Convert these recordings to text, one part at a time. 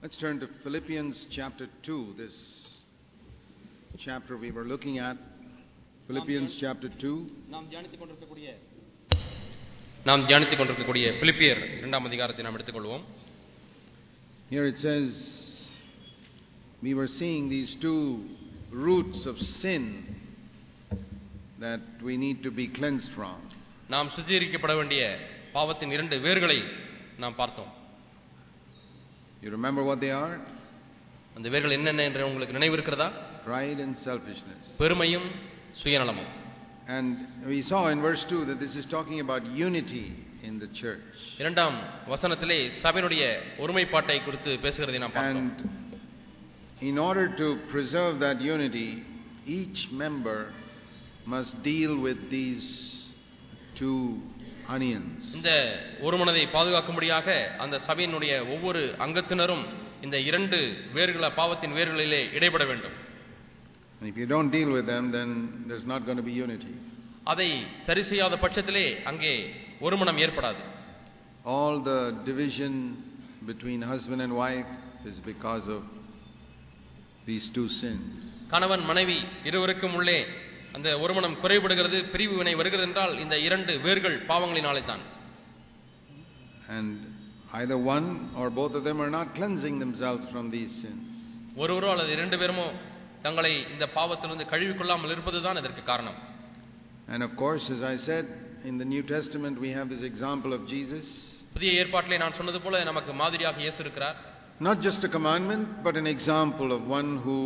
Let's turn to Philippians chapter 2, this chapter we were looking at. Philippians chapter 2. நாம் தியானித்துக் கொண்டிருக்கக்கூடிய பிலிப்பியர் 2ஆம் அதிகாரத்தை நாம் எடுத்துக்கொள்வோம். Here it says, we were seeing these two roots of sin that we need to be cleansed from. நாம் சுத்திகரிக்கப்பட வேண்டிய பாவத்தின் இரண்டு வேர்களை நாம் பார்த்தோம். You remember what they are? அந்த வேர்கள் என்னென்ன என்று உங்களுக்கு நினைவு இருக்கிறதா? Pride and selfishness. பெருமையும் சுயநலமும். And we saw in verse 2 that this is talking about unity in the church. இரண்டாம் வசனத்திலே சபையினுடைய ஒருமைப்பாட்டை குறித்து பேசுகிறதை நாம் பார்த்தோம். And in order to preserve that unity, each member must deal with these two onions. இந்த ஒரு மனதை பாதுகாக்கும்படியாக அந்த சபையினுடைய ஒவ்வொரு அங்கத்தினரும் இந்த இரண்டு வேர்கள பாவத்தின் வேர்களிலே இடைபட வேண்டும். And if you don't deal with them, then there's not going to be unity. அதை சரி செய்யாத பட்சத்திலே அங்கே ஒரு மனம் ஏற்படாது. All the division between husband and wife is because of these two sins. கணவன் மனைவி இருவருக்கும் உள்ளே அந்த ஒரு மனம் குறைபடுகிறது, பிரிவு வினை வருகிறது என்றால் இந்த இரண்டு வேர்கள் பாவங்களினாலே தான். And either one or both of them are not cleansing themselves from these sins. ஒருவரோ அல்லது இரண்டு பேருமோ தங்களை இந்த பாவத்திலிருந்து கழுவிக்கொள்ளாமல் இருப்பதுதான் இதற்கு காரணம். And of course, as I said, in the New Testament we have this example of Jesus. புதிய ஏற்பாட்டிலே நான் சொன்னது போல நமக்கு மாதிரியாக இயேசு இருக்கிறார். Not just a commandment, but an example of one who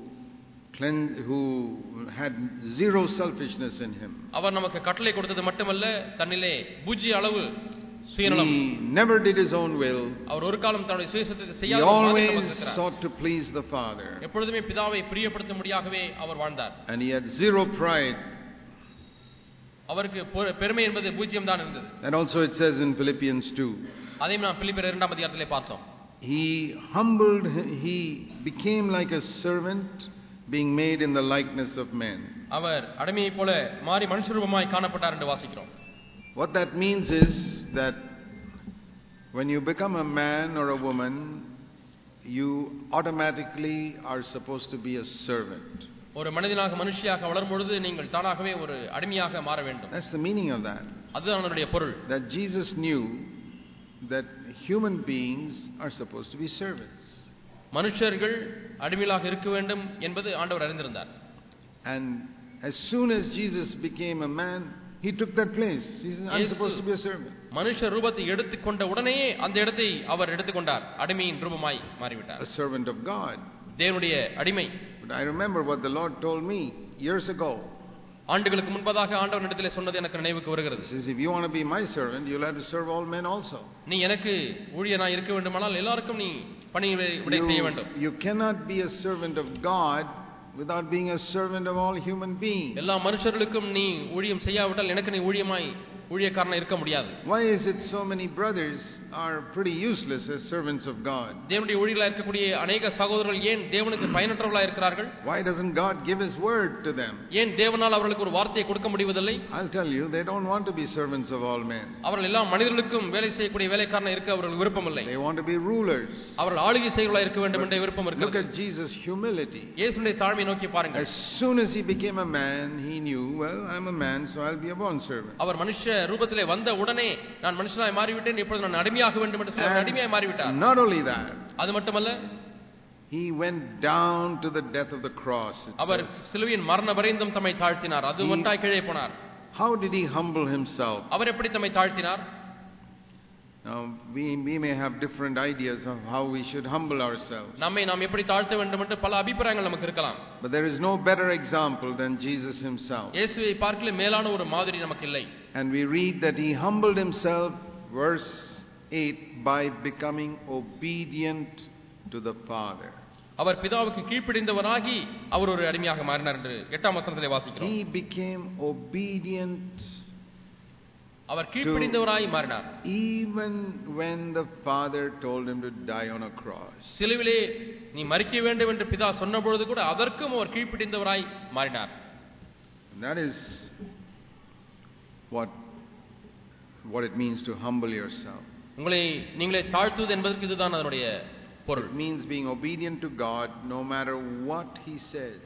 had zero selfishness in him. அவர் நமக்கு கட்டளை கொடுத்தது மட்டுமல்ல, தன்னிலே பூஜ்ய அளவு சுயநலம். He never did his own will. அவர் ஒரு காலம் தன்னுடைய சுயசித்தத்தை He செய்யாத always sought to please the Father. எப்பொழுதுமே பிதாவை பிரியப்படுத்தும்படியாகவே அவர் வாழ்ந்தார். And he had zero pride. அவருக்கு பெருமை என்பது பூஜ்யம் தான் இருந்தது. And also it says in Philippians 2. அதையும் நாம் பிலிப்பியர் 2ஆம் அதிகாரத்திலே பார்த்தோம். He became like a servant, being made in the likeness of men. அவர் அடிமையைப் போல மாறி மனுஷரூபமாய் காணப்பட்டார் என்று வாசிக்கிறோம். What that means is that when you become a man or a woman, you automatically are supposed to be a servant. ஒரு மனிதனாக மனுஷியாக வளரும் பொழுது நீங்கள் தானாகவே ஒரு அடிமையாக மாற வேண்டும். That's the meaning of that. அதுதான் அதனுடைய பொருள். That Jesus knew that human beings are supposed to be servants. மனுஷர்கள் அடிமையாக இருக்க வேண்டும் என்பது ஆண்டவர் அறிந்திருந்தார். And as soon as Jesus became a man, he took that place. I'm supposed to be a servant. மனுஷ ரூபத்தை எடுத்துக்கொண்ட உடனேயே அந்த இடத்தை அவர் எடுத்துக்கொண்டார். அடிமையின் ரூபமாய் மாறிவிட்டார். A servant of God. தேவனுடைய அடிமை. But I remember what the Lord told me years ago. ஆண்டுகளுக்கு முன்பதாக ஆண்டவர் இடத்திலே சொன்னது எனக்கு நினைவுக்கு வருகிறது. He says, if you want to be my servant, you'll have to serve all men also. நீ எனக்கு ஊழியனாய் இருக்க வேண்டுமானால் எல்லாருக்கும் நீ பணிவிடை செய்ய வேண்டும். You cannot be a servant of God without being a servant of all human beings. எல்லா மனுஷர்களுக்கும் நீ ஊழியம் செய்யாவிட்டால் எனக்கு நீ ஊழியக்காரனா இருக்க முடியாது. Why is it so many brothers are pretty useless as servants of God? தேவனுடைய ஊழியர்களாக இருக்கக்கூடிய अनेक சகோதரர்கள் ஏன் தேவனுக்கு பயனற்றவர்களாக இருக்கிறார்கள்? Why doesn't God give his word to them? ஏன் தேவனால் அவர்களுக்கு ஒரு வார்த்தையை கொடுக்க முடிவதில்லை? I'll tell you, they don't want to be servants of all men. அவர்கள் எல்லா மனிதர்களுக்கும் வேலை செய்யக்கூடிய வேலைக்காரனா இருக்க அவர்களுக்கு விருப்பமில்லை. They want to be rulers. அவர்கள் ஆளுகை செய்கிறவர்களாக இருக்க வேண்டும் என்ற விருப்பம் இருக்கிறது. Look at Jesus' humility. இயேசுவின் தாழ்மையை நோக்கி பாருங்கள். As soon as he became a man, he knew, well, I'm a man, so I'll be a bond servant. அவர் மனுஷ ரூபத்திலே வந்த உடனே நான் மனுஷனாய் மாறிவிட்டேன், இப்பொழுது நான் அடிமையாக வேண்டும் என்று சொல்லி அடிமையாய் மாறிவிட்டார். Not only that, அது மட்டுமல்ல, he went down to the death of the cross. அவர் சிலுவையின் மரண பரியந்தம் தம்மை தாழ்த்தினார். அது ஒன்றாய் கீழே போனார். How did he humble himself? அவர் எப்படி தம்மை தாழ்த்தினார்? Now we may have different ideas of how we should humble ourselves. நம்மை நாம் எப்படி தாழ்த்த வேண்டும் என்று பல அபிப்பிராயங்கள் நமக்கு இருக்கலாம். But there is no better example than Jesus himself. இயேசுவை பார்க்கல மேலான ஒரு மாதிரி நமக்கு இல்லை. And we read that he humbled himself, verse 8, by becoming obedient to the Father. அவர் பிதாவுக்கு கீழ்ப்படிந்தவராகி அவர் ஒரு அடிமையாக மாறினார் என்று 8ஆம் வசனத்திலே வாசிக்கிறோம். He became obedient. அவர் கீழ்ப்படிந்தவராய் மாறினார். Even when the Father told him to die on a cross. சிலுவிலே நீ மரிக்க வேண்டும் என்று பிதா சொன்னபொழுது கூட அதற்கும் அவர் கீழ்ப்படிந்தவராய் மாறினார். That is what it means to humble yourself. உங்களை நீங்களே தாழ்த்துவது என்பதற்கு இதுதான் அதனுடைய பொருள். It means being obedient to God no matter what he says.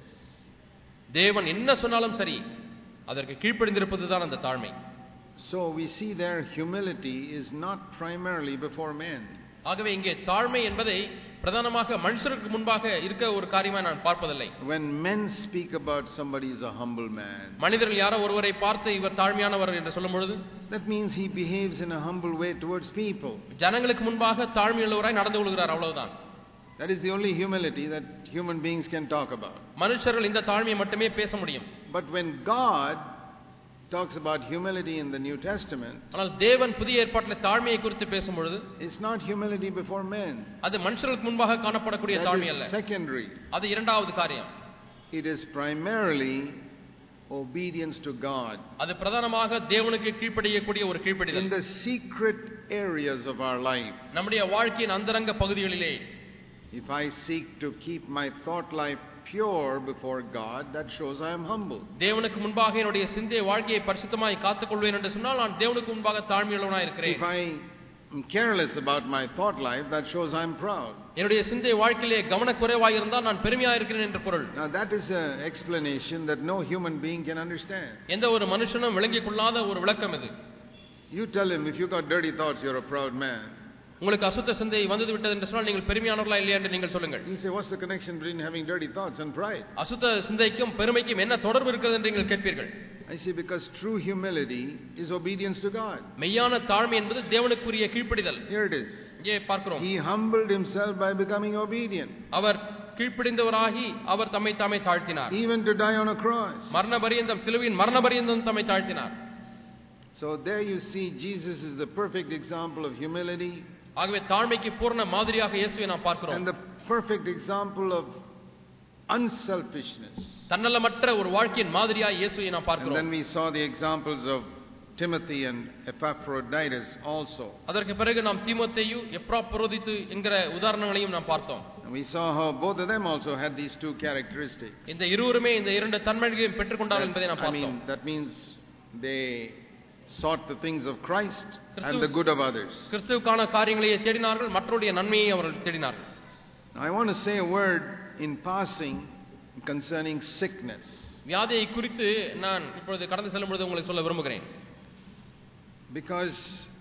தேவன் என்ன சொன்னாலும் சரி அதற்கு கீழ்ப்படிந்திருப்பதுதான் அந்த தாழ்மை. So we see there humility is not primarily before men. ஆகவே இங்கே தாழ்மை என்பதை பிரதானமாக மனுஷருக்கு முன்பாக இருக்க ஒரு காரியமாக நான் பார்ப்பதில்லை. When men speak about somebody is a humble man, மனிதர்கள் யாரோ ஒருவரை பார்த்து இவர் தாழ்மையானவர் என்று சொல்லும் பொழுது that means he behaves in a humble way towards people. ஜனங்களுக்கு முன்பாக தாழ்மையுள்ளவராய் நடந்து கொள்கிறார், அவ்வளவுதான். That is the only humility that human beings can talk about. மனுஷர்கள் இந்த தாழ்மையை மட்டுமே பேச முடியும். But when God talks about humility in the New Testament, ஆனால் தேவன் புதிய ஏற்பாட்டில் தாழ்மையை குறித்து பேசும் பொழுது it's not humility before men. அது மனுஷர்களுக்கு முன்பாக காணப்படக்கூடிய தாழ்மை அல்ல. Secondary. அது இரண்டாவது காரியம். It is primarily obedience to God. அது பிரதானமாக தேவனுக்கு கீழ்ப்படியக்கூடிய ஒரு கீழ்ப்படிதல். In the secret areas of our life, நம்முடைய வாழ்க்கையின் அந்தரங்க பகுதிகளிலே, if I seek to keep my thought life pure before God, that shows I am humble. தேவனுக்கு முன்பாக என்னுடைய சிந்தை வாழ்க்கையை பரிசுத்தமாய் காத்துக்கொள்வேன் என்று சொன்னால் நான் தேவனுக்கு முன்பாக தாழ்மையுள்ளவனாய் இருக்கிறேன். If I am careless about my thought life, that shows I am proud. என்னுடைய சிந்தை வாழ்க்கையிலே கவனக்குறைவாய் இருந்தால் நான் பெருமையாக இருக்கிறேன் என்று பொருள். Now that is an explanation that no human being can understand. எந்த ஒரு மனுஷனும் விளங்கிக் கொள்ளாத ஒரு விளக்கம் இது. You tell him if you got dirty thoughts, you're a proud man. உங்களுக்கு அசுத்த சிந்தை வந்து விட்டது என்று சொன்னால் நீங்கள் பெருமையானவர்களா இல்லையா என்று நீங்கள் சொல்லுங்கள். You say, what's the connection between having dirty thoughts and pride? அசுத்த சிந்தைக்கும் பெருமைக்கும் என்ன தொடர்பு இருக்கிறது என்று நீங்கள் கேட்பீர்கள். I say because true humility is obedience to God. மெய்யான தாழ்மை என்பது தேவனுக்குரிய கீழ்ப்படிதல். Here it is. இங்கே பார்க்கிறோம். He humbled himself by becoming obedient. அவர் கீழ்ப்படிந்தவராகி அவர் தம்மை தாமே தாழ்த்தினார். Even to die on a cross. மரண பரியந்தம், சிலுவையின் மரண பரியந்தம் தம்மை தாழ்த்தினார். So there you see Jesus is the perfect example of humility. ஆகவே தாழ்மைக்கு பூரண மாதிரியாக இயேசுவை நாம் பார்க்கிறோம். And the perfect example of unselfishness. தன்னலமற்ற ஒரு வாழ்க்கையின் மாதிரியாக இயேசுவை நாம் பார்க்கிறோம். And then we saw the examples of Timothy and Epaphroditus also. அதற்கு பிறகு நாம் தீமோத்தேயு எப்ராப்ரோதித்து என்கிற உதாரணங்களையும் நாம் பார்த்தோம். We saw how both of them also had these two characteristics. இந்த இருவருமே இந்த இரண்டு தன்மைகளையும் பெற்றுக்கொண்டார்கள் என்பதை நாம் பார்த்தோம். That means they sought the things of Christ and the good of others. கிறிஸ்துவுக்கான காரியங்களையே தேடினார்கள், மற்றவருடைய நன்மையை அவர்கள் தேடினார்கள். I want to say a word in passing concerning sickness. வியாதியை குறித்து நான் இப்பொழுது கடந்து செல்லும் பொழுது உங்களுக்கு சொல்ல விரும்புகிறேன். Because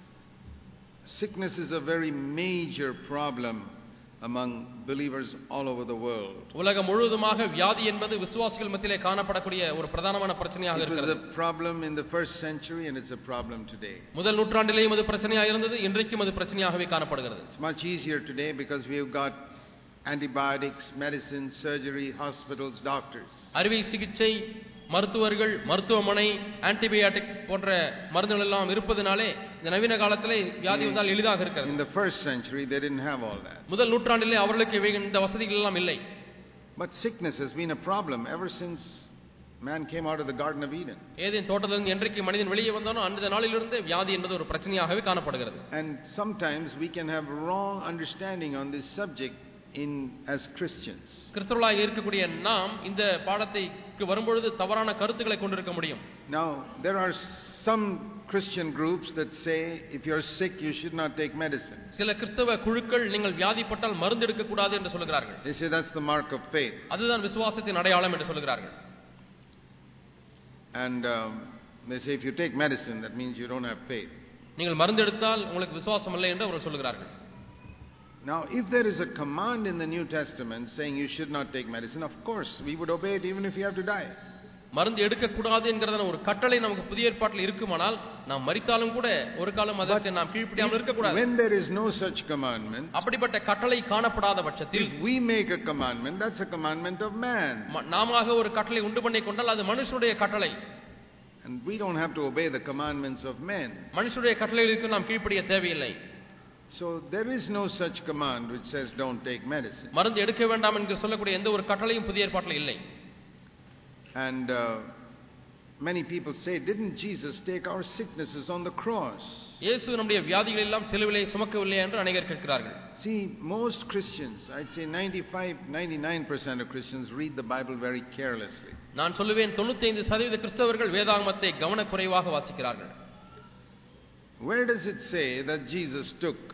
sickness is a very major problem among believers all over the world. உலகம் முழுவதுமாக வியாதி என்பது விசுவாசிகள் மத்தியிலே காணப்படக்கூடிய ஒரு பிரதானமான பிரச்சனையாக இருக்கிறது. It was a problem in the first century and it's a problem today. முதல் நூற்றாண்டிலேயும் அது பிரச்சனையாக இருந்தது, இன்றைக்கும் அது பிரச்சனையாகவே காணப்படுகிறது. It's much easier today because we have got antibiotics, medicine, surgery, hospitals, doctors. அறுவை சிகிச்சை, மருத்துவர்கள், மருத்துவமனை, ஆன்டிபயோட்டிக் போன்ற மருந்துகள் எல்லாம் இருப்பதனாலே இந்த நவீன காலத்திலே வியாதி வந்தால் எளிதாக இருக்கிறது. In the first century they didn't have all that. முதல் நூற்றாண்டிலே அவர்களுக்கு இந்த வசதிகள் எல்லாம் இல்லை. But sickness has been a problem ever since man came out of the Garden of Eden. Eden தோட்டத்திலிருந்து என்றைக்கு மனிதன் வெளியே வந்தானோ அந்த நாளிலிருந்து வியாதி என்பது ஒரு பிரச்சனையாகவே காணப்படுகிறது. And sometimes we can have wrong understanding on this subject as Christians. கிறிஸ்தவர்களாக இருக்கக்கூடிய நாம் இந்த பாடத்தைக்கு வரும்பொழுது தவறான கருத்துக்களை கொண்டிருக்க முடியும். Now there are some Christian groups that say if you're sick you should not take medicine. சில கிறிஸ்தவ குழுக்கள் நீங்கள் வியாதிப்பட்டால் மருந்து எடுக்க கூடாது என்று சொல்கிறார்கள். They say that's the mark of faith. அதுதான் விசுவாசத்தின் அடையாளம் என்று சொல்கிறார்கள். And they say if you take medicine that means you don't have faith. நீங்கள் மருந்து எடுத்தால் உங்களுக்கு விசுவாசம் இல்லை என்று அவர்கள் சொல்கிறார்கள். Now if there is a command in the New Testament saying you should not take medicine, of course we would obey it even if you have to die. மருந்து எடுக்க கூடாது என்கிறதான ஒரு கட்டளை நமக்கு புதிய ஏற்பாட்டில் இருக்குமானால் நாம் மரித்தாலும் கூட ஒரு காலம் அதற்கு நாம் கீழ்ப்படியாமல் இருக்க கூடாது. When there is no such commandment, அப்படிப்பட்ட கட்டளை காணப்படாத பட்சத்தில் we make a commandment, that's a commandment of man. நாமாக ஒரு கட்டளை உண்டு பண்ணி கொண்டால் அது மனுஷனுடைய கட்டளை. And we don't have to obey the commandments of men. மனுஷனுடைய கட்டளைகளுக்கு நாம் கீழ்ப்படிய தேவையில்லை. So there is no such command which says don't take medicine. மருந்து எடுக்க வேண்டாம் என்று சொல்லக்கூடிய எந்த ஒரு கட்டளையும் புதிய ஏற்பாட்டில் இல்லை. And many people say, didn't Jesus take our sicknesses on the cross? இயேசு நம்முடைய வியாதிகளை எல்லாம் சிலுவையிலே சுமக்கவில்லை என்று அநேகர் கேட்கிறார்கள். See, most Christians, I'd say 99% of Christians read the Bible very carelessly. நான் சொல்லுவேன் 95% கிறிஸ்தவர்கள் வேதாகமத்தை கவனக்குறைவாக வாசிக்கிறார்கள். Where does it say that Jesus took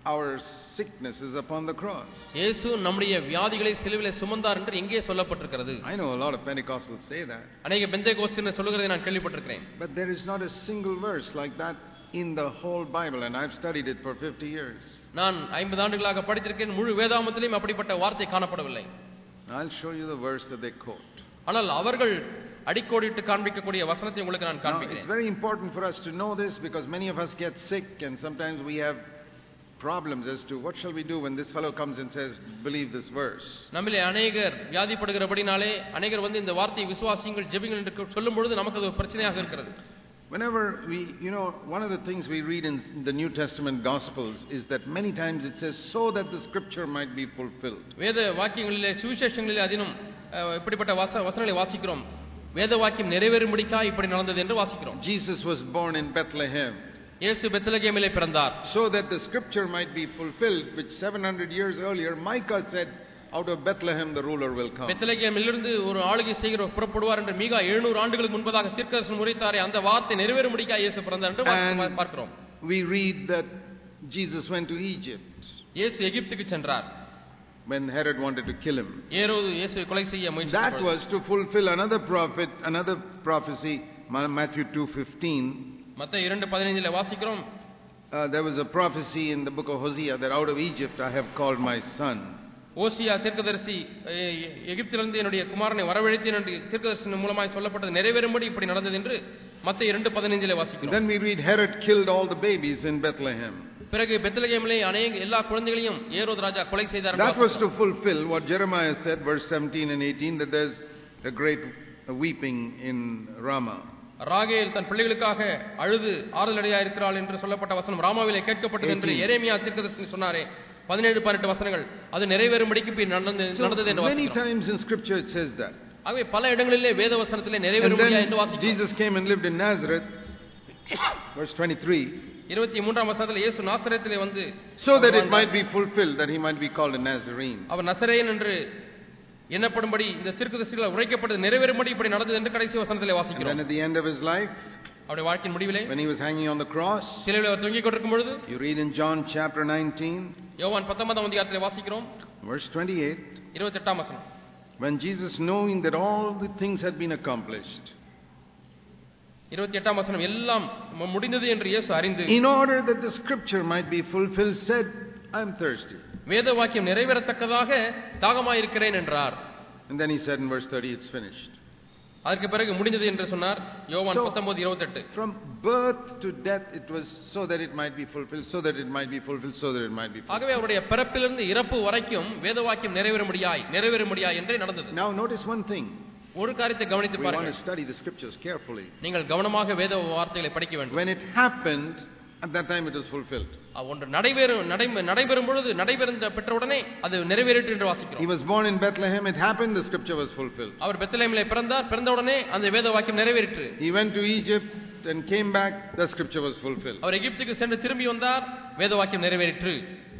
our sicknesses upon the cross. இயேசு நம்முடைய வியாதிகளை சிலுவையிலே சுமந்தார் என்று எங்கே சொல்லப்பட்டிருக்கிறது? I know a lot of Pentecostals say that. அநேக பெந்தேகோஸ்தேயர்கள் சொல்லுகிறதை நான் கேள்விப்பட்டிருக்கிறேன். But there is not a single verse like that in the whole Bible, and I've studied it for 50 years. நான் 50 ஆண்டுகளாக படித்திருக்கேன். முழு வேதாகமத்திலும் அப்படிப்பட்ட வார்த்தை காணப்படவில்லை. I'll show you the verse that they quote. ஆனால் அவர்கள் அடிக்கோடிட்டு காண்பிக்கக்கூடிய வசனத்தை உங்களுக்கு நான் காண்பிக்கிறேன். It's very important for us to know this because many of us get sick and sometimes we have problems as to what shall we do when this fellow comes and says believe this verse. நம்மிலே அநேகர் வியாதிப்படுகிறபடினாலே அநேகர் வந்து இந்த வார்த்தையை விசுவாசியுங்கள் ஜெபியுங்கள் என்று சொல்லும் பொழுது நமக்கு அது ஒரு பிரச்சனையாக இருக்கிறது. Whenever we, one of the things we read in the New Testament Gospels is that many times it says so that the scripture might be fulfilled. வேத வாக்கியங்களிலே சுவிசேஷங்களிலே அதிலும் இப்படிப்பட்ட வசனங்களை வாசிக்கிறோம். வேத வாக்கியம் நிறைவேறும்படிக்காய் இப்படி நடந்தது என்று வாசிக்கிறோம். Jesus was born in Bethlehem. இயேசு பெத்லகேமிலே பிறந்தார். So that the scripture might be fulfilled which 700 years earlier Micah said out of Bethlehem the ruler will come. பெத்லகேமிலிருந்து ஒரு ஆளுகை செய்கிறவர் புறப்படுவார் என்று மீகா 700 ஆண்டுகளுக்கு முன்பதாக தீர்க்கதரிசனம் உரைத்தாரே அந்த வார்த்தை நிறைவேறும்படிக்காய் இயேசு பிறந்தார் என்று பார்க்கிறோம். We read that Jesus went to Egypt. இயேசு எகிப்துக்கு சென்றார். When Herod wanted to kill him. ஏரோது இயேசுவை கொலை செய்ய முயற்சித்தார். That was to fulfill another prophecy, Matthew 2:15. மத்தேயு 2:15 வாசிக்கிறோம். There was a prophecy in the book of Hosea that out of Egypt I have called my son. ஓசியா தீர்க்கதரிசி எகிப்திலிருந்து என்னுடைய குமாரனை வரவழைத்தேன் என்று தீர்க்கதரிசனம் மூலமாய் சொல்லப்பட்டது நிறைவேறும்படி இப்படி நடந்தது என்று மத்தேயு 2:15 வாசிக்கிறோம். Then we read Herod killed all the babies in Bethlehem. பிறகு பெத்லகேமிலே அநேக எல்லா குழந்தைகளையும் ஏரோது ராஜா கொலை செய்தார். That was to fulfill what Jeremiah said verse 17 and 18 that there's a great weeping in Ramah. ராகேல் தன் பிள்ளைகளுக்காக அழுது ஆறுதலடையாக இருக்கிறாள் என்று சொல்லப்பட்ட வசனம் ராமாவிலே கேட்கப்பட்டது என்று எரேமியா தீர்க்கதரிசி சொன்னாரே 17-18 வசனங்கள் அது நிறைவேறும்படிக்கு நடந்தது என்று வாசிக்கிறோம். Many times in scripture it says that. ஆகவே பல இடங்களிலே வேத வசனத்திலே நிறைவேறும்படியாக என்று வாசிக்கிறோம். Jesus came and lived in Nazareth verse 23. 23ஆம் வசனத்திலே இயேசு நாசரேத்திலே வந்து so that it might be fulfilled that he might be called a Nazarene. அவர் நசரேயன் என்று எண்ணப்படும்படி இந்த தீர்க்கதரிசிகளால் உரைக்கப்பட்டது நிறைவேறும்படி இப்படி நடந்தது என்று கடைசி வசனத்திலே வாசிக்கிறோம். And at the end of his life, அவருடைய வாழ்க்கையின் முடிவிலே when he was hanging on the cross, சிலுவையில் அவர் தொங்கிக் கொண்டிருக்கும் பொழுது you read in John chapter 19, யோவான் 19ஆம் அதிகாரத்திலே வாசிக்கிறோம் verse 28, 28ஆம் வசனம். when Jesus knowing that all the things had been accomplished, 28ஆம் வசனம் எல்லாம் முடிந்தது என்று இயேசு அறிந்து in order that the scripture might be fulfilled said I am thirsty. வேத வாக்கியம் நிறைவேறத்தக்கதாக தாகமாயிருக்கிறேன் என்றார். And then he said in verse 30 it's finished. அதற்கு பிறகு முடிந்தது என்று சொன்னார். யோவான் 19:28. From birth to death it was so that it might be fulfilled, so that it might be fulfilled, so that it might be fulfilled. ஆகவே அவருடைய பிறப்பிலிருந்து இறப்பு வரைக்கும் வேத வாக்கியம் நிறைவேறும்படியாய் என்றே நடந்தது. Now notice one thing. ஒரு காரியத்தை கவனித்து பாருங்கள். We want to study the scriptures carefully. நீங்கள் கவனமாக வேத வார்த்தைகளை படிக்க வேண்டும். When it happened at that time it was fulfilled. ஒன்று நடைபெறும் பொழுது நடைபெறுந்த பெற்றவுடனே அது நிறைவேறிற்று என்று வாசிக்கிறோம். He was born in Bethlehem, it happened, the scripture was fulfilled. அவர் பெத்லகேமிலே பிறந்தார், பிறந்தவுடனே அந்த வேத வாக்கியம் நிறைவேறிற்று. He went to Egypt and came back, the scripture was fulfilled. அவர் எகிப்துக்கு சென்று திரும்பி வந்தார், வேத வாக்கியம் நிறைவேறிற்று.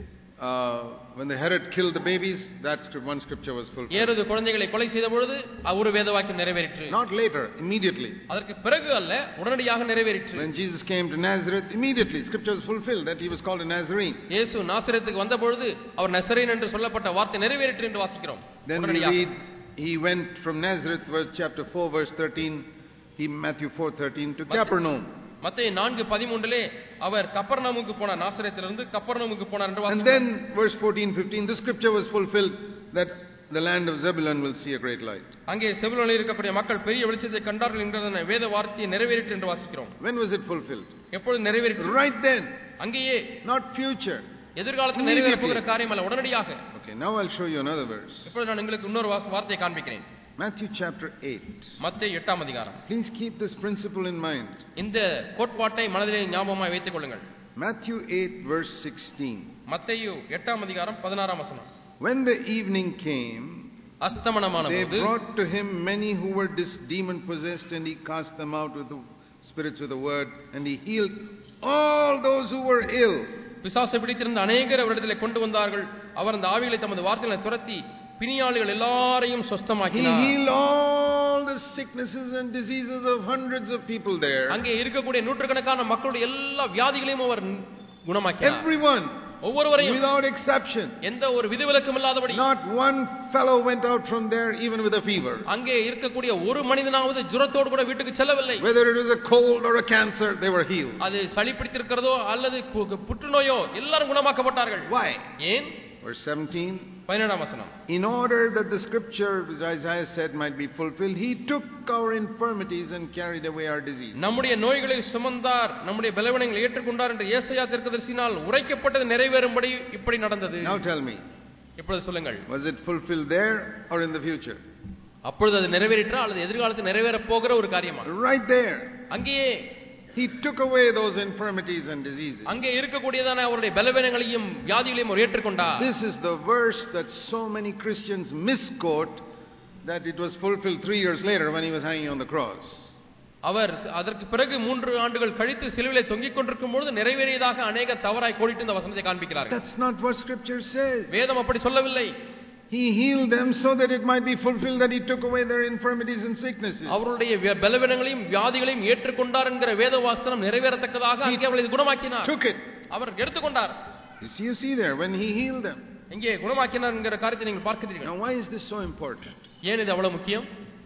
When the Herod killed the babies, that one scripture was fulfilled. ஏரோது குழந்தைகளை கொலை செய்த பொழுது ஒரு வேத வாக்கியம் நிறைவேறிற்று. Not later, immediately. அதற்கு பிறகு அல்ல, உடனடியாக நிறைவேறிற்று. When Jesus came to Nazareth, immediately scripture was fulfilled that he was called a Nazarene. இயேசு நாசரேத்துக்கு வந்த பொழுது அவர் நசரேயன் என்று சொல்லப்பட்ட வார்த்தை நிறைவேறிற்று என்று வாசிக்கிறோம். Then we read he went from Nazareth, chapter 4 verse 13, Matthew 4:13 to Capernaum. மத்தேயு 4:13 அவர் கப்பர்நகூமுக்கு போனார், நாசரேத்திலிருந்து கப்பர்நகூமுக்கு போனார் என்று வாசிக்கிறோம். And then verse 14-15 the scripture was fulfilled that the land of Zebulun will see a great light. அங்கே செபுலோனில் இருக்கக்கூடிய மக்கள் பெரிய வெளிச்சத்தை கண்டார்கள் என்கிற வேத வார்த்தை நிறைவேறிற்று என்று வாசிக்கிறோம். When was it fulfilled? எப்பொழுது நிறைவேறிற்று? Right then. அங்கேயே. Not future. எதிர்காலத்தில் நிறைவேற போகிற காரியம் அல்ல, உடனடியாக. Okay, now I'll show you another verse. இப்பொழுது நான் உங்களுக்கு இன்னொரு வார்த்தையை காண்பிக்கிறேன். Matthew chapter 8. மத்தேயு 8ஆம் அதிகாரம். Please keep this principle in mind. இந்த கோட்பாட்டை மனதிலே ஞாபகமாய் வைத்துக் கொள்ளுங்கள். Matthew 8 verse 16. மத்தேயு 8ஆம் அதிகாரம் 16ஆம் வசனம். When the evening came, அஸ்தமனமான போது they brought to him many who were demon possessed, and he cast them out with the spirits with the word, and he healed all those who were ill. பிசாசை பிடித்திருந்த அநேகர் அவரிடத்திலே கொண்டு வந்தார்கள். அவர் அந்த ஆவிகளை தமது வார்த்தைகளை துரத்தி பிணியாளிகள் எல்லாரையும் சுத்தமாக்கினார். He healed all the sicknesses and diseases of hundreds of people there. அங்கே இருக்கக்கூடிய நூற்றுக்கணக்கான மக்களுடைய எல்லா வியாதிகளையும் அவர் குணமாக்கினார். Everyone. ஒவ்வொருவரையும் without exception. எந்த ஒரு விதிவிலக்கும் இல்லாதபடி. Not one fellow went out from there even with a fever. அங்கே இருக்கக்கூடிய ஒரு மனிதனாவது ஜுரத்தோடு கூட வீட்டுக்கு செல்லவில்லை. Whether it was a cold or a cancer, they were healed. அது சளி பிடித்திருக்கிறதோ அல்லது புற்றுநோயோ எல்லாரும் குணமாக்கப்பட்டார்கள். Why? ஏன்? Verse 17. 17ஆம் வசனம். In order that the scripture which Isaiah said might be fulfilled, he took our infirmities and carried away our disease. நம்முடைய நோய்களை சுமந்தார், நம்முடைய பலவீனங்களை ஏற்றுக்கொண்டார் என்று ஏசாயா தீர்க்கதரிசியினால் உரைக்கப்பட்டது நிறைவேறும்படி இப்படி நடந்தது. Now tell me. இப்பொழுது சொல்லுங்கள். Was it fulfilled there or in the future? அப்பொழுது அது நிறைவேறிற்றா அல்லது எதிர்காலத்தில் நிறைவேற போகிற ஒரு காரியமா? Right there. அங்கேயே he took away those infirmities and diseases. அங்கே இருக்கக்கூடியதான அவருடைய பலவீனங்களையும் வியாதிகளையும் அவர் ஏற்றுக்கொண்டார். This is the verse that so many Christians misquote, that it was fulfilled 3 years later when he was hanging on the cross. அவர் அதற்கு பிறகு 3 ஆண்டுகள் கழித்து சிலுவையிலே தொங்கிக் கொண்டிருக்கும் பொழுது நிறைவேறியதாக அநேக தவறாய் கோடிட்டு இந்த வசனத்தை காண்பிக்கிறார்கள். That's not what scripture says. வேதம் அப்படி சொல்லவில்லை. He healed them so that it might be fulfilled that he took away their infirmities and sicknesses. அவருடைய பலவீனங்களையும் வியாதிகளையும் ஏற்றுக்கொண்டார் என்கிற வேத வசனம் நிறைவேறத்தக்கதாக அங்கே அவர்களை குணமாக்கினார். Took it. அவர் எடுத்துக்கொண்டார். You see there when he healed them. இங்கே குணமாக்கினார் என்கிற காரியத்தை நீங்கள் பார்க்கிறீர்கள். Now why is this so important? ஏன் இது அவ்வளவு முக்கியம்?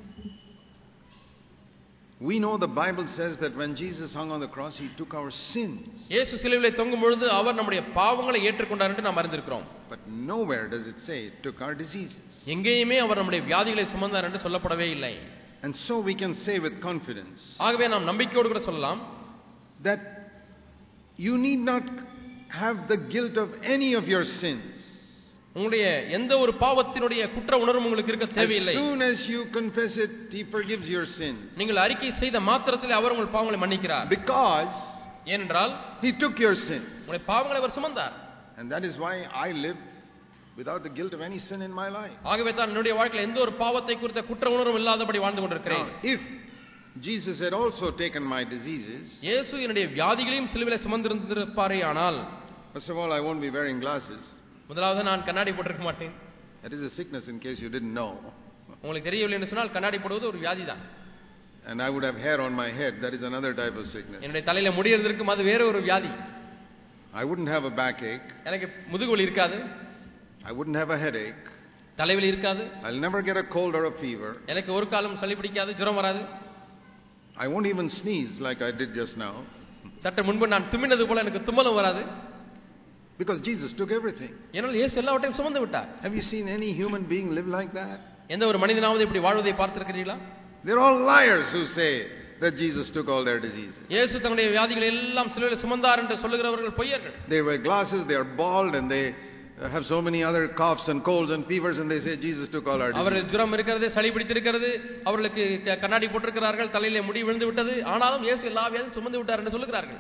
We know the Bible says that when Jesus hung on the cross, he took our sins. இயேசு சிலுவையிலே தொங்கும் பொழுது அவர் நம்முடைய பாவங்களை ஏற்றுக்கொண்டார் என்று நாம் அறிந்திருக்கிறோம். But nowhere does it say it took our diseases. எங்கேயுமே அவர் நம்முடைய வியாதிகளை சுமந்தார் என்று சொல்லப்படவே இல்லை. And so we can say with confidence, ஆகவே நாம் நம்பிக்கையோடு கூட சொல்லலாம், that you need not have the guilt of any of your sins. உங்களுடைய எந்த ஒரு பாவத்தினுடைய குற்ற உணர்வும் உங்களுக்கு இருக்க தேவையில்லை. As soon as you confess it, he forgives your sins. நீங்கள் அறிக்கை செய்த மாத்திரத்தில் அவர் உங்கள் பாவங்களை மன்னிக்கிறார். Because ஏனென்றால் he took your sins. உங்களுடைய பாவங்களை அவர் சுமந்தார். And that is why I live without the guilt of any sin in my life. ஆகவே தான் என்னுடைய வாழ்க்கையில் எந்த ஒரு பாவத்தை குறித்த குற்ற உணர்வும் இல்லாதபடி வாழ்ந்து கொண்டிருக்கிறேன். If Jesus had also taken my diseases, இயேசு என்னுடைய வியாதிகளையும் சிலுவையிலே சுமந்திருந்திருப்பாரே ஆனால், first of all, I won't be wearing glasses. முதலாவது நான் கண்ணாடி போட்டிருக்க மாட்டேன். That is a sickness in case you didn't know. உங்களுக்கு தெரியவில்லை என்று சொன்னால் கண்ணாடி போடுவது ஒரு வியாதி தான். And I would have hair on my head. That is another type of sickness. என்னுடைய தலையில முடி இருந்திருக்கும், அது வேற ஒரு வியாதி. I wouldn't have a backache. எனக்கு முதுகு வலி இருக்காது. I wouldn't have a headache. தலைவலி இருக்காது. I'll never get a cold or a fever. எனக்கு ஒரு காலம் சளி பிடிக்காது, ஜுரம் வராது. I won't even sneeze like I did just now. சற்று முன்பு நான் தும்மினது போல எனக்கு தும்மலும் வராது. Because Jesus took everything. ஏனென்றால் இயேசு எல்லாவற்றையும் சுமந்து விட்டார். Have you seen any human being live like that? எந்த ஒரு மனிதனாவது இப்படி வாழ்வதை பார்த்திருக்கிறீர்களா? They're all liars who say that Jesus took all their diseases. இயேசு தன்னுடைய வியாதிகளை எல்லாம் சிலுவையில் சுமந்தார் என்று சொல்லுகிறவர்கள் பொய்யர்கள். They wear glasses, they are bald, and they have so many other coughs and colds and fevers, and they say Jesus took all our diseases. அவர்கள் ஜுரம் இருக்கிறது, சளி பிடித்திருக்கிறது, அவர்களுக்கு கண்ணாடி போட்டிருக்கிறார்கள், தலையிலே முடி விழுந்து விட்டது, ஆனாலும் இயேசு எல்லா வியாதியும் சுமந்து விட்டார் என்று சொல்லுகிறார்கள்.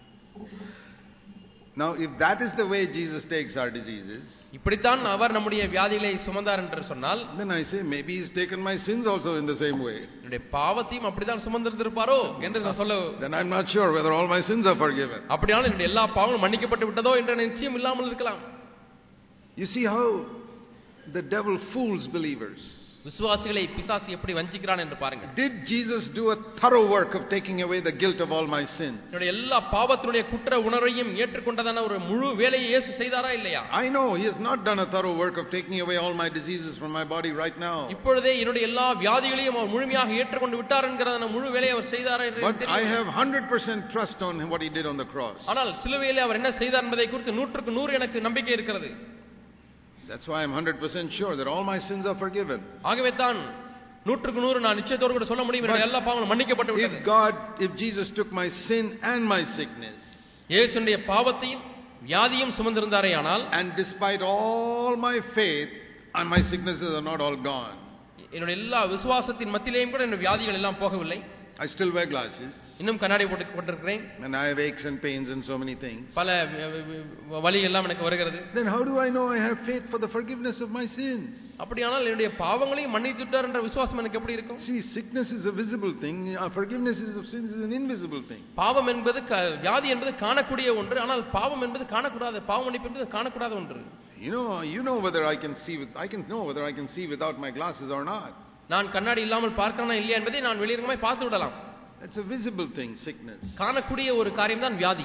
Now, if that is the way Jesus takes our diseases, இப்படித்தான் அவர் நம்முடைய வியாதிகளை சுமந்தார் என்று சொன்னால், then I say maybe he's taken my sins also in the same way. என்னுடைய பாவத்தையும் அப்படித்தான் சுமந்திருப்பாரோ என்று நான் சொல்ல. Then I'm not sure whether all my sins are forgiven. அப்படியானால் என்னுடைய எல்லா பாவங்களும் மன்னிக்கப்பட்டு விட்டதோ என்ற நிச்சயம் இல்லாமல் இருக்கலாம். You see how the devil fools believers. விசுவாசிகளை பிசாசு எப்படி வஞ்சிக்கிறான் என்று பாருங்க. Did Jesus do a thorough work of taking away the guilt of all my sins? என்னுடைய எல்லா பாவத்தினுடைய குற்ற உணர்வையும் ஏற்றுக்கொண்டதான ஒரு முழு வேலையை இயேசு செய்தாரா இல்லையா? I know he has not done a thorough work of taking away all my diseases from my body right now. இப்பொழுதே என்னுடைய எல்லா வியாதிகளையும் அவர் முழுமையாக ஏற்றுக்கொண்டு விட்டார் என்கிறதான முழு வேலையை அவர் செய்தாரா என்று But I have 100% trust on him what he did on the cross. ஆனால் சிலுவையிலே அவர் என்ன செய்தார் என்பதை குறித்து 100க்கு 100 எனக்கு நம்பிக்கை இருக்கிறது. That's why I'm 100% sure that all my sins are forgiven. ஆகவே தான் 100க்கு 100 நான் நிச்சயத்தோடு கூட சொல்ல முடியும் என்னுடைய எல்லா பாவங்களும் மன்னிக்கப்பட்டு விட்டது. If Jesus took my sin and my sickness, இயேசுடைய பாவத்தையும் வியாதியும் சுமந்திருந்தாரே ஆனால், and despite all my faith, and my sicknesses are not all gone. என்னுடைய எல்லா விசுவாசத்தின் மத்தியிலேயும் கூட என்னுடைய வியாதிகள் எல்லாம் போகவில்லை. I still wear glasses. இன்னும் கண்ணாடி போட்டுக்கிறேன். And I have aches and pains and so many things. பல வலி எல்லாம் எனக்கு வருகிறது. Then how do I know I have faith for the forgiveness of my sins? அப்படியானால் என்னுடைய பாவங்களையும் மன்னித்துட்டார் என்ற விசுவாசம் எனக்கு எப்படி இருக்கும்? See, sickness is a visible thing. Forgiveness of sins is an invisible thing. பாவம் என்பது வியாதி என்பது காணக்கூடிய ஒன்று, ஆனால் பாவம் என்பது காணக்கூடாத, பாவ மன்னிப்பு என்பது காணக்கூடாத ஒன்று. You know whether I can know whether I can see without my glasses or not. நான் கண்ணாடி இல்லாமல் பார்க்கறேனா இல்லையா என்பதை நான் வெளியிறங்கமாய் பார்த்து விடலாம். It's a visible thing, sickness. காணக்கூடிய ஒரு காரியம் தான் வியாதி.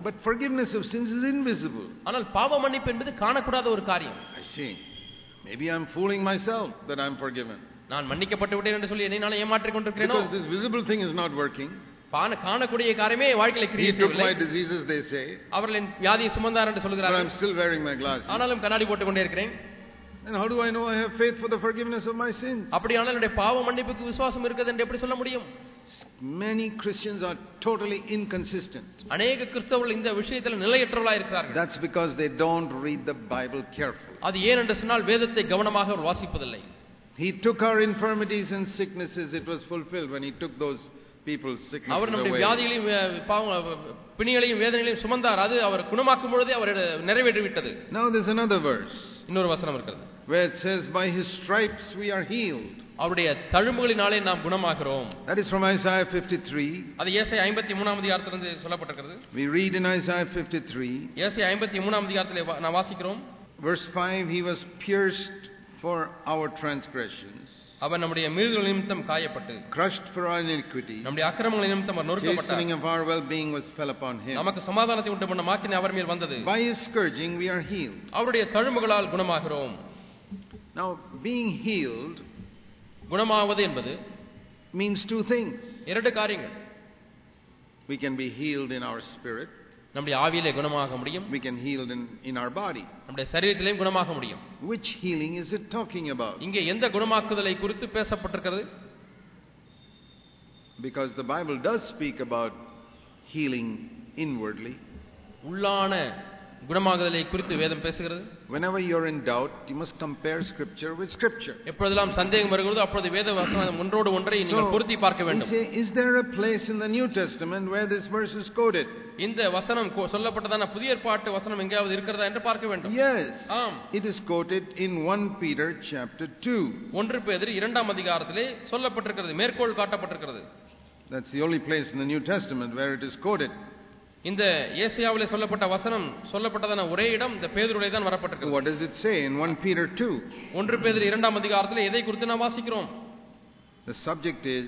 But forgiveness of sins is invisible. ஆனால் பாவ மன்னிப்பு என்பது காணக்கூடாத ஒரு காரியம். I see. Maybe I'm fooling myself that I'm forgiven. நான் மன்னிக்கப்பட்டு விட்டேன் என்று சொல்லி என்னை நான் ஏமாற்றிக் கொண்டிருக்கிறேனோ? Because this visible thing is not working. காணக்கூடிய காரியமே வாழ்க்கையில கிரியை செய்யவில்லை. He took my diseases, they say. அவர்களின் வியாதியை சுமந்தார் என்று சொல்கிறார்கள். But I'm still wearing my glasses. ஆனாலும் கண்ணாடி போட்டுக் கொண்டே இருக்கிறேன். And how do I know I have faith for the forgiveness of my sins? அப்படியானால் என்னுடைய பாவ மன்னிப்புக்கு விசுவாசம் இருக்குது என்று எப்படி சொல்ல முடியும்? Many Christians are totally inconsistent. அநேக கிறிஸ்தவர்கள் இந்த விஷயத்தில் நிலையற்றவர்களாக இருக்கிறார்கள். That's because they don't read the Bible carefully. அது ஏன் என்று சொன்னால் வேதத்தை கவனமாக வாசிப்பதில்லை. He took our infirmities and sicknesses. It was fulfilled when he took those people's sicknesses away. அவர் நம்முடைய வியாதிகளையும் பிணிகளையும் வேதனைகளையும் சுமந்தார். அது அவர் குணமாக்கும் பொழுதே அவர் நிறைவேற்றி விட்டது. Now there's another verse. இன்னொரு வசனம் இருக்கிறது. Where it says by his stripes we are healed. அவருடைய தழும்புகளினாலே நாம் குணமாகிறோம். That is from Isaiah 53. அது ஏசாயா 53ஆம் அதிகாரத்திலிருந்து சொல்லப்பட்டிருக்கிறது. We read in Isaiah 53. ஏசாயா 53ஆம் அதிகாரத்திலே நாம் வாசிக்கிறோம். Verse 5, he was pierced for our transgressions. அவர் நம்முடைய மீறுதல் நிமித்தம் காயப்பட்டு, crushed for our iniquity. நம்முடைய அக்கிரமங்கள் நிமித்தம் அவர் நொறுக்கப்பட்டார். Chastening of our well-being was fell upon him. நமக்கு சமாதானத்தை உண்டு பண்ண மாக்கினை அவர் மேல் வந்தது. By his scourging we are healed. அவருடைய தழும்புகளால் குணமாகிறோம். Now being healed, குணமாவது என்பது means two things. இரண்டு காரியங்கள். We can be healed in our spirit. நம்முடைய ஆவியிலே குணமாக முடியும். We can heal in our body. நம்முடைய சரீரத்திலேயும் குணமாக முடியும். Which healing is it talking about? இங்கே எந்த குணமாக்குதலை குறித்து பேசப்பட்டிருக்கிறது? Because the Bible does speak about healing inwardly. உள்ளான குணமாகுதலை குறித்து வேதம் பேசுகிறது. Whenever you're in doubt, you must compare scripture with scripture. எப்பொழுதெல்லாம் சந்தேகம் வருகிறதோ அப்பொழுது வேத வசனம் ஒன்றோடு ஒன்றை நீங்கள் பொருத்தி பார்க்க வேண்டும். Is there a place in the New Testament where this verse is quoted? இந்த வசனம் சொல்லப்பட்டதான புதிய ஏற்பாட்டு வசனம் எங்கேயாவது இருக்கிறதா என்று பார்க்க வேண்டும். Yes. ஆம். It is quoted in 1 Peter chapter 2. 1 பேதுரு 2ஆம் அதிகாரத்திலே சொல்லப்பட்டிருக்கிறது, மேற்கோள் காட்டப்பட்டிருக்கிறது. That's the only place in the New Testament where it is quoted. இந்த ஏசாயாவிலே சொல்லப்பட்ட வசனம் சொல்லப்பட்டதான ஒரே இடம் இந்த பேதுருவிலே தான் வரப்பட்டிருக்கிறது. What does it say in 1 Peter 2? 1 பேதுரு 2ஆம் அதிகாரத்திலே எதை குறித்து நாம் வாசிக்கிறோம்? The subject is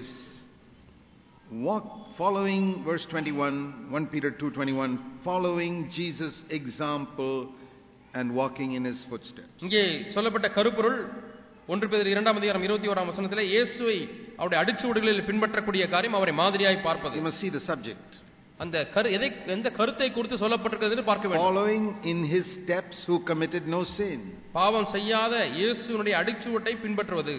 following verse 21, 1 Peter 2:21, following Jesus' example and walking in his footsteps. இங்கே சொல்லப்பட்ட கருப்பொருள் 1 பேதுரு 2ஆம் அதிகாரம் 21ஆம் வசனத்திலே இயேசுவை அவருடைய அடிச்சுவடுகளில் பின்பற்றக்கூடிய காரியம், அவரை மாதிரியாய் பார்ப்பது. You must see the subject. அந்த எந்த கருத்தை குறித்து சொல்லப்பட்டிருக்கிறது என்று பார்க்க வேண்டும். Following in his steps who committed no sin. பாவம் செய்யாத இயேசுவினுடைய அடிச்சுவட்டை பின்பற்றுவது.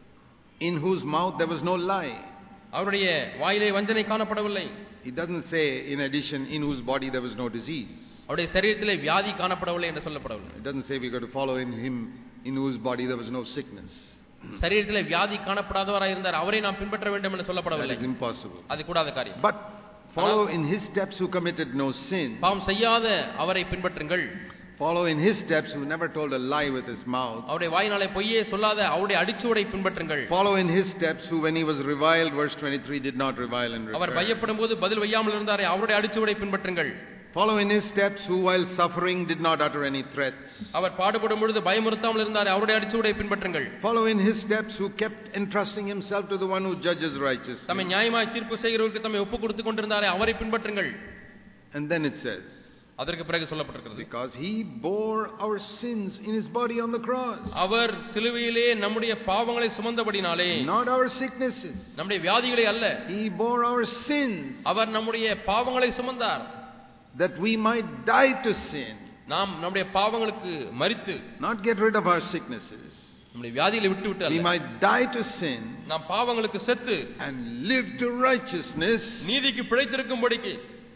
In whose mouth there was no lie. அவருடைய வாயிலே வஞ்சனை காணப்படவில்லை. It doesn't say in addition in whose body there was no disease. அவருடைய சரீரத்திலே வியாதி காணப்படவில்லை என்று சொல்லப்படவில்லை. It doesn't say we got to follow in him in whose body there was no sickness. சரீரத்திலே வியாதி காணப்படாதவராய் இருந்தார், அவரை நாம் பின்பற்ற வேண்டும் என்று சொல்லப்படவில்லை. That is impossible. அது கூடாத காரியம். But follow in his steps who committed no sin. பாவம் செய்யாத அவரை பின்பற்றுங்கள். Follow in his steps who never told a lie with his mouth. அவருடைய வாயினாலே பொய்யே சொல்லாத அவருடைய அடிச்சுவடை பின்பற்றுங்கள். Follow in his steps who when he was reviled, verse 23, did not revile in return. அவர் பயப்படும்போது பதில் வையாமல் இருந்தாரே, அவருடைய அடிச்சுவடை பின்பற்றுங்கள். Follow in his steps who while suffering did not utter any threats. அவர் பாடுபடும் பொழுது பயமுறுத்தாமல் இருந்தாரே, அவருடைய அடிச்சுவடை பின்பற்றுங்கள். Follow in his steps who kept entrusting himself to the one who judges righteously. தம்மை நியாயமாய் தீர்ப்பு செய்கிறவருக்கு தம்மை ஒப்பு கொடுத்து கொண்டிருந்தாரே, அவரை பின்பற்றுங்கள். And then it says, அதற்கு பிறகு சொல்லப்பட்டிருக்கிறது, because he bore our sins in his body on the cross. அவர் சிலுவையிலே நம்முடைய பாவங்களை சுமந்தபடினாலே, not our sicknesses. நம்முடைய வியாதிகளை அல்ல, he bore our sins. அவர் நம்முடைய பாவங்களை சுமந்தார். that we might die to sin. நாம் நம்முடைய பாவங்களுக்கு மரித்து, not get rid of our sicknesses. நம்முடைய வியாதிகளை விட்டு அல்ல, we might die to sin. நாம் பாவங்களுக்கு செத்து and live to righteousness. நீதிக்கு பிழைத்திருக்கும்படிக்கு.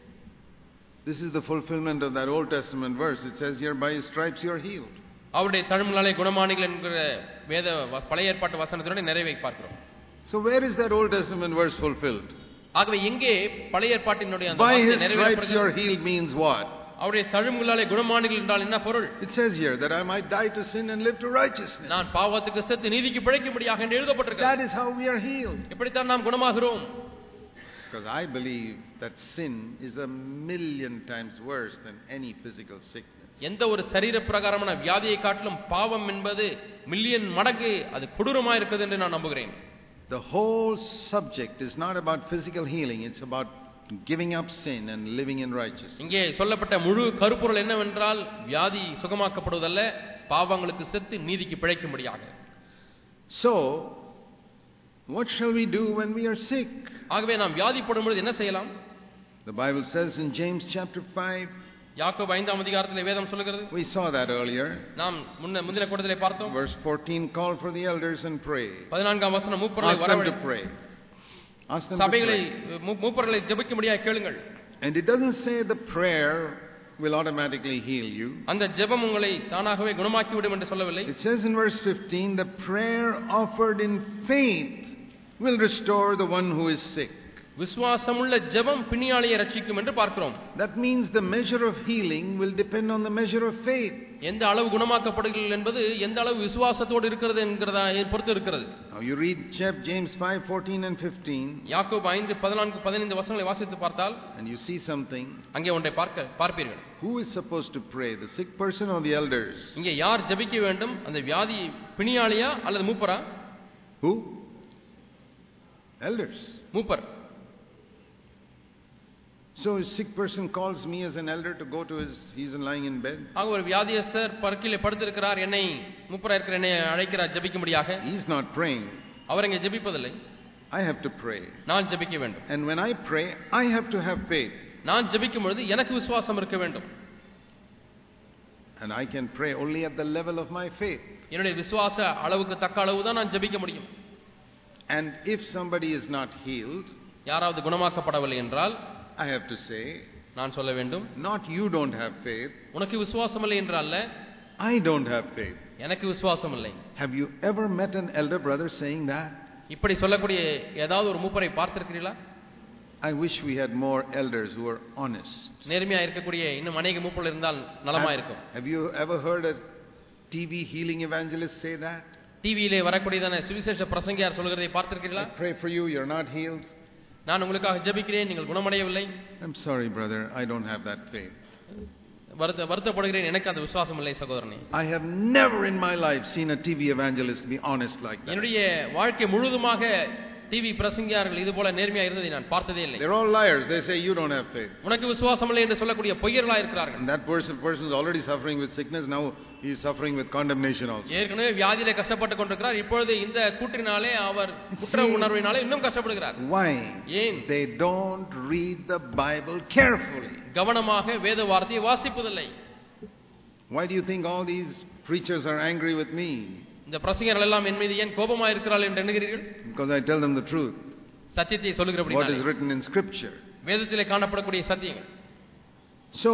This is the fulfillment of that Old Testament verse. It says here by his stripes you are healed. அவருடைய தழும்புகளாலே குணமானீர்கள் என்கிற வேத பழைய ஏற்பாட்டு வசனத்தினுடைய நிறைவை பார்க்கிறோம். So where is that Old Testament verse fulfilled? ஆகவே எங்கே பழைய ஏற்பாட்டினுடைய அந்த by வார்த்தை his stripes you are healed means what? அவருடைய தழும்புகளாலே குணமானீர்கள் என்றால் என்ன பொருள்? It says here that I might die to sin and live to righteousness. நான் பாவத்துக்கு செத்து நீதிக்கு பிழைக்கும்படியாக என்று எழுதப்பட்டிருக்கிறது. That is how we are healed. இப்படித்தான் நாம் குணமாகிறோம். Because I believe that sin is 1,000,000 times worse than any physical sickness. எந்த ஒரு சரீர பிரகாரமான வியாதியை காட்டிலும் பாவம் என்பது மில்லியன் மடங்கு அது கொடூரமாக இருக்குது என்று நான் நம்புகிறேன். The whole subject is not about physical healing, it's about giving up sin and living in righteousness. இங்கே சொல்லப்பட்ட முழு கருப்பொருள் என்னவென்றால் வியாதி சுகமாக்கப்படுவதல்ல, பாவங்களுக்கு செத்து நீதிக்கு பிழைக்கும்படியாக. So what shall we do when we are sick? ஆகவே நாம் வியாதிப்படும் பொழுது என்ன செய்யலாம்? The Bible says in James chapter 5, யாக்கோபு 5ஆம் அதிகாரத்திலே வேதம் சொல்லுகிறது. we saw that earlier. நாம் முந்தின கூட்டத்திலே பார்த்தோம். Verse 14, call for the elders and pray. 14ஆம் வசனம், மூப்பர்களை வரவழைத்து சபைகளை மூப்பர்களை ஜெபிக்கும்படியாக கேளுங்கள். And it doesn't say the prayer will automatically heal you. அந்த ஜெபம் உங்களை தானாகவே குணமாக்கி விடும் என்று சொல்லவில்லை. It says in verse 15, the prayer offered in faith will restore the one who is sick. விசுவாசமுள்ள ஜெபம் பிணியாளியை ரட்சிக்கும் என்று பார்க்கிறோம். That means the measure of healing will depend on the measure of faith. எந்த அளவு குணமாக்கப்படுகிறது என்பது எந்த அளவு விசுவாசத்தோடு இருக்கிறது என்கிறதை பொறுத்து இருக்கிறது. Now you read James 5:14 and 15. யாக்கோபு 5:14-15 வசனங்களை வாசித்து பார்த்தால் and you see something. அங்கே ஒன்றை பார்ப்பீர்கள். Who is supposed to pray, the sick person or the elders? இங்கே யார் ஜெபிக்க வேண்டும்? அந்த வியாதி பிணியாளியா அல்லது மூப்பரா? Who? Elders. Moopar. So a sick person calls me as an elder to go to he's lying in bed. ஆக ஒரு வியாதியஸ்தர் படுக்கையிலே படுத்திருக்கிறார், என்னை மூப்பரா இருக்கிற என்னை அழைக்கிறார் ஜெபிக்கும்படியாக. He's not praying. அவர் அங்கே ஜெபிப்பதில்லை. I have to pray. நான் ஜெபிக்க வேண்டும். And when I pray, I have to have faith. நான் ஜெபிக்கும் பொழுது எனக்கு விசுவாசம் இருக்க வேண்டும். And I can pray only at the level of my faith. என்னுடைய விசுவாச அளவுக்கு தக்க அளவு தான் நான் ஜெபிக்க முடியும். And if somebody is not healed, யாராவது குணமாக்கப்படவில்லை என்றால் I have to say, நான் சொல்ல வேண்டும், not you don't have faith, உனக்கு விசுவாசம் இல்லை என்றல்ல, I don't have faith. எனக்கு விசுவாசம் இல்லை. Have you ever met an elder brother saying that? இப்படி சொல்லக்கூடிய ஏதாவது ஒரு மூப்பரை பார்த்திருக்கிறீர்களா? I wish we had more elders who are honest. நேர்மையா இருக்கக்கூடிய இன்னும் அநேக மூப்பர்கள் இருந்தால் நலமா இருக்கும். Have you ever heard a TV healing evangelist say that? டிவியிலே வரக்கூடியதான சுவிசேஷ பிரசங்கியார் சொல்கிறதை பார்த்திருக்கிறீர்களா? I pray for you, you're not healed. நான் உங்களுக்காக ஜெபிக்கிறேன், நீங்கள் குணமடையவில்லை. I'm sorry brother, I don't have that faith. வருத்தப்படுகிறேன், எனக்கு அந்த விசுவாசம் இல்லை சகோதரனே. I have never in my life seen a TV evangelist be honest like that. என்னுடைய வாழ்க்கை முழுதுமாக டிவி பிரசங்கியார்கள் இது போல நேர்மையா இருந்ததை நான் பார்த்ததே இல்லை. They're all liars. They say you don't have faith. உனக்கு விசுவாசம் இல்லை என்று சொல்லக்கூடிய பொய்யர்களாக இருக்கிறார்கள். And that person is already suffering with sickness, now he is suffering with condemnation also. ஏற்கனவே வியாதியிலே கஷ்டப்பட்டு கொண்டிருக்கிறார், இப்பொழுது இந்த கூற்றினாலே அவர் குற்ற உணர்வினாலே இன்னும் கஷ்டப்படுகிறார். Why? ஏன்? They don't read the Bible carefully. கவனமாக வேத வார்த்தையை வாசிப்பதில்லை. Why do you think all these preachers are angry with me? இந்த பிரசங்கர்கள் எல்லாம் என் மீது ஏன் கோபமாக இருக்கிறார்கள் என்று எண்ணுகிறீர்கள்? Because I tell them the truth. சத்தியத்தை சொல்லுகிறபடியால். What is written in scripture. வேதத்திலே காணப்படக்கூடிய சத்தியங்கள். So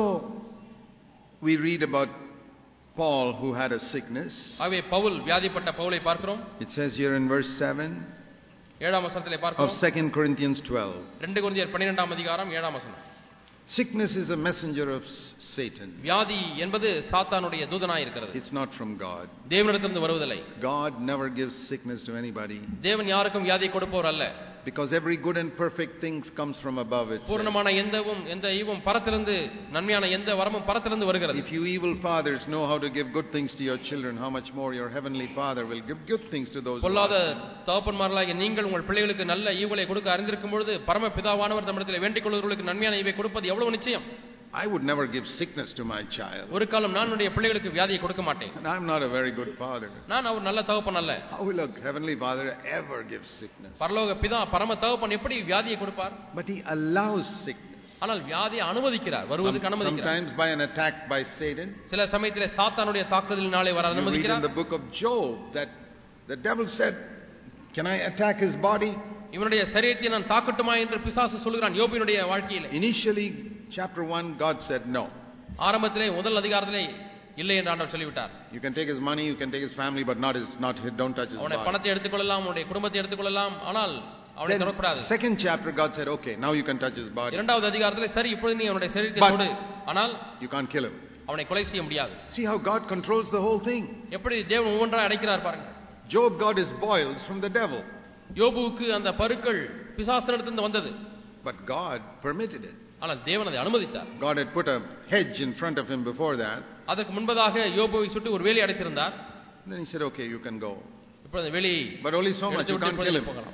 we read about Paul who had a sickness. ஆகவே பவுல் வியாதிப்பட்ட பவுலை பார்க்கிறோம். It says here in verse 7 7ஆம் வசனத்திலே பார்க்கிறோம். of 2 Corinthians 12. 2 கொரிந்தியர் 12ஆம் அதிகாரம் 7ஆம் வசனம். Sickness is a messenger of Satan. வியாதி என்பது சாத்தானுடைய தூதனாய் இருக்கிறது. It's not from God. தேவனிடத்திலிருந்து வருவதில்லை. God never gives sickness to anybody. தேவன் யாருக்கும் வியாதியை கொடுப்பவர் அல்ல. Because every good and perfect thing comes from above it. பூரணமான எந்த ஈவும் பரத்திலிருந்து, நன்மையான எந்த வரமும் பரத்திலிருந்து வருகிறது. If you evil fathers know how to give good things to your children, how much more your heavenly Father will give good things to those. பொல்லாத தகப்பன்மார்களாகிய நீங்கள் உங்கள் பிள்ளைகளுக்கு நல்ல ஈவுகளை கொடுக்க அறிந்திருக்கும் பொழுது பரம பிதாவானவர் தம்மிடத்தில் வேண்டிக் கொள்கிறவர்களுக்கு நன்மையான ஈவை கொடுப்பது எவ்வளவு நிச்சயம். I would never give sickness to my child. ஒரு காலம் நான் என்னுடைய பிள்ளைகளுக்கு வியாதியை கொடுக்க மாட்டேன். And I'm not a very good father. நான் ஒரு நல்ல தகப்பன் அல்ல. How will a heavenly Father ever give sickness? பரலோக பிதா பரம தகப்பன் எப்படி வியாதியை கொடுப்பார்? But he allows sickness. ஆனால் வியாதியை அனுமதிக்கிறார், வருவதற்கு அனுமதிக்கிறார். Sometimes by an attack by Satan. சில சமயத்திலே சாத்தானுடைய தாக்குதலினாலே வர அனுமதிக்கிறார். In the book of Job that the devil said, can I attack his body? இவனுடைய சரீரத்தை நான் தாக்கட்டுமா என்று பிசாசு சொல்கிறான் யோபினுடைய வாழ்க்கையிலே. Initially chapter 1 God said no. ஆரம்பத்திலே முதல் அதிகாரத்திலே இல்லை என்று ஆண்டவர் சொல்லிவிட்டார். You can take his money, you can take his family, but don't touch his body. அவனுடைய பணத்தை எடுத்துக்கொள்ளலாம், அவனுடைய குடும்பத்தை எடுத்துக்கொள்ளலாம், ஆனால் அவனை தொடக்கூடாது. Second chapter God said okay, now you can touch his body. இரண்டாவது அதிகாரத்திலே சரி இப்பொழுது நீ அவனுடைய சரீரத்தை தொடு, ஆனால் you can't kill him. அவனை கொலை செய்ய முடியாது. See how God controls the whole thing. எப்படி தேவன் ஒவ்வொன்றாய் அடைக்கிறார் பாருங்க. Job got his boils from the devil. யோபுவுக்கு அந்த பருக்கள் பிசாசினிடத்திலிருந்து வந்தது. But God permitted it. ஆனால் தேவன் அதை அனுமதித்தார். God had put a hedge in front of him before that. அதற்கு முன்பதாக யோபுவை சுற்றி ஒரு வேலி அடைத்திருந்தார். Then he said okay, you can go. இப்பொழுது வேலி but only so much, you can't kill him.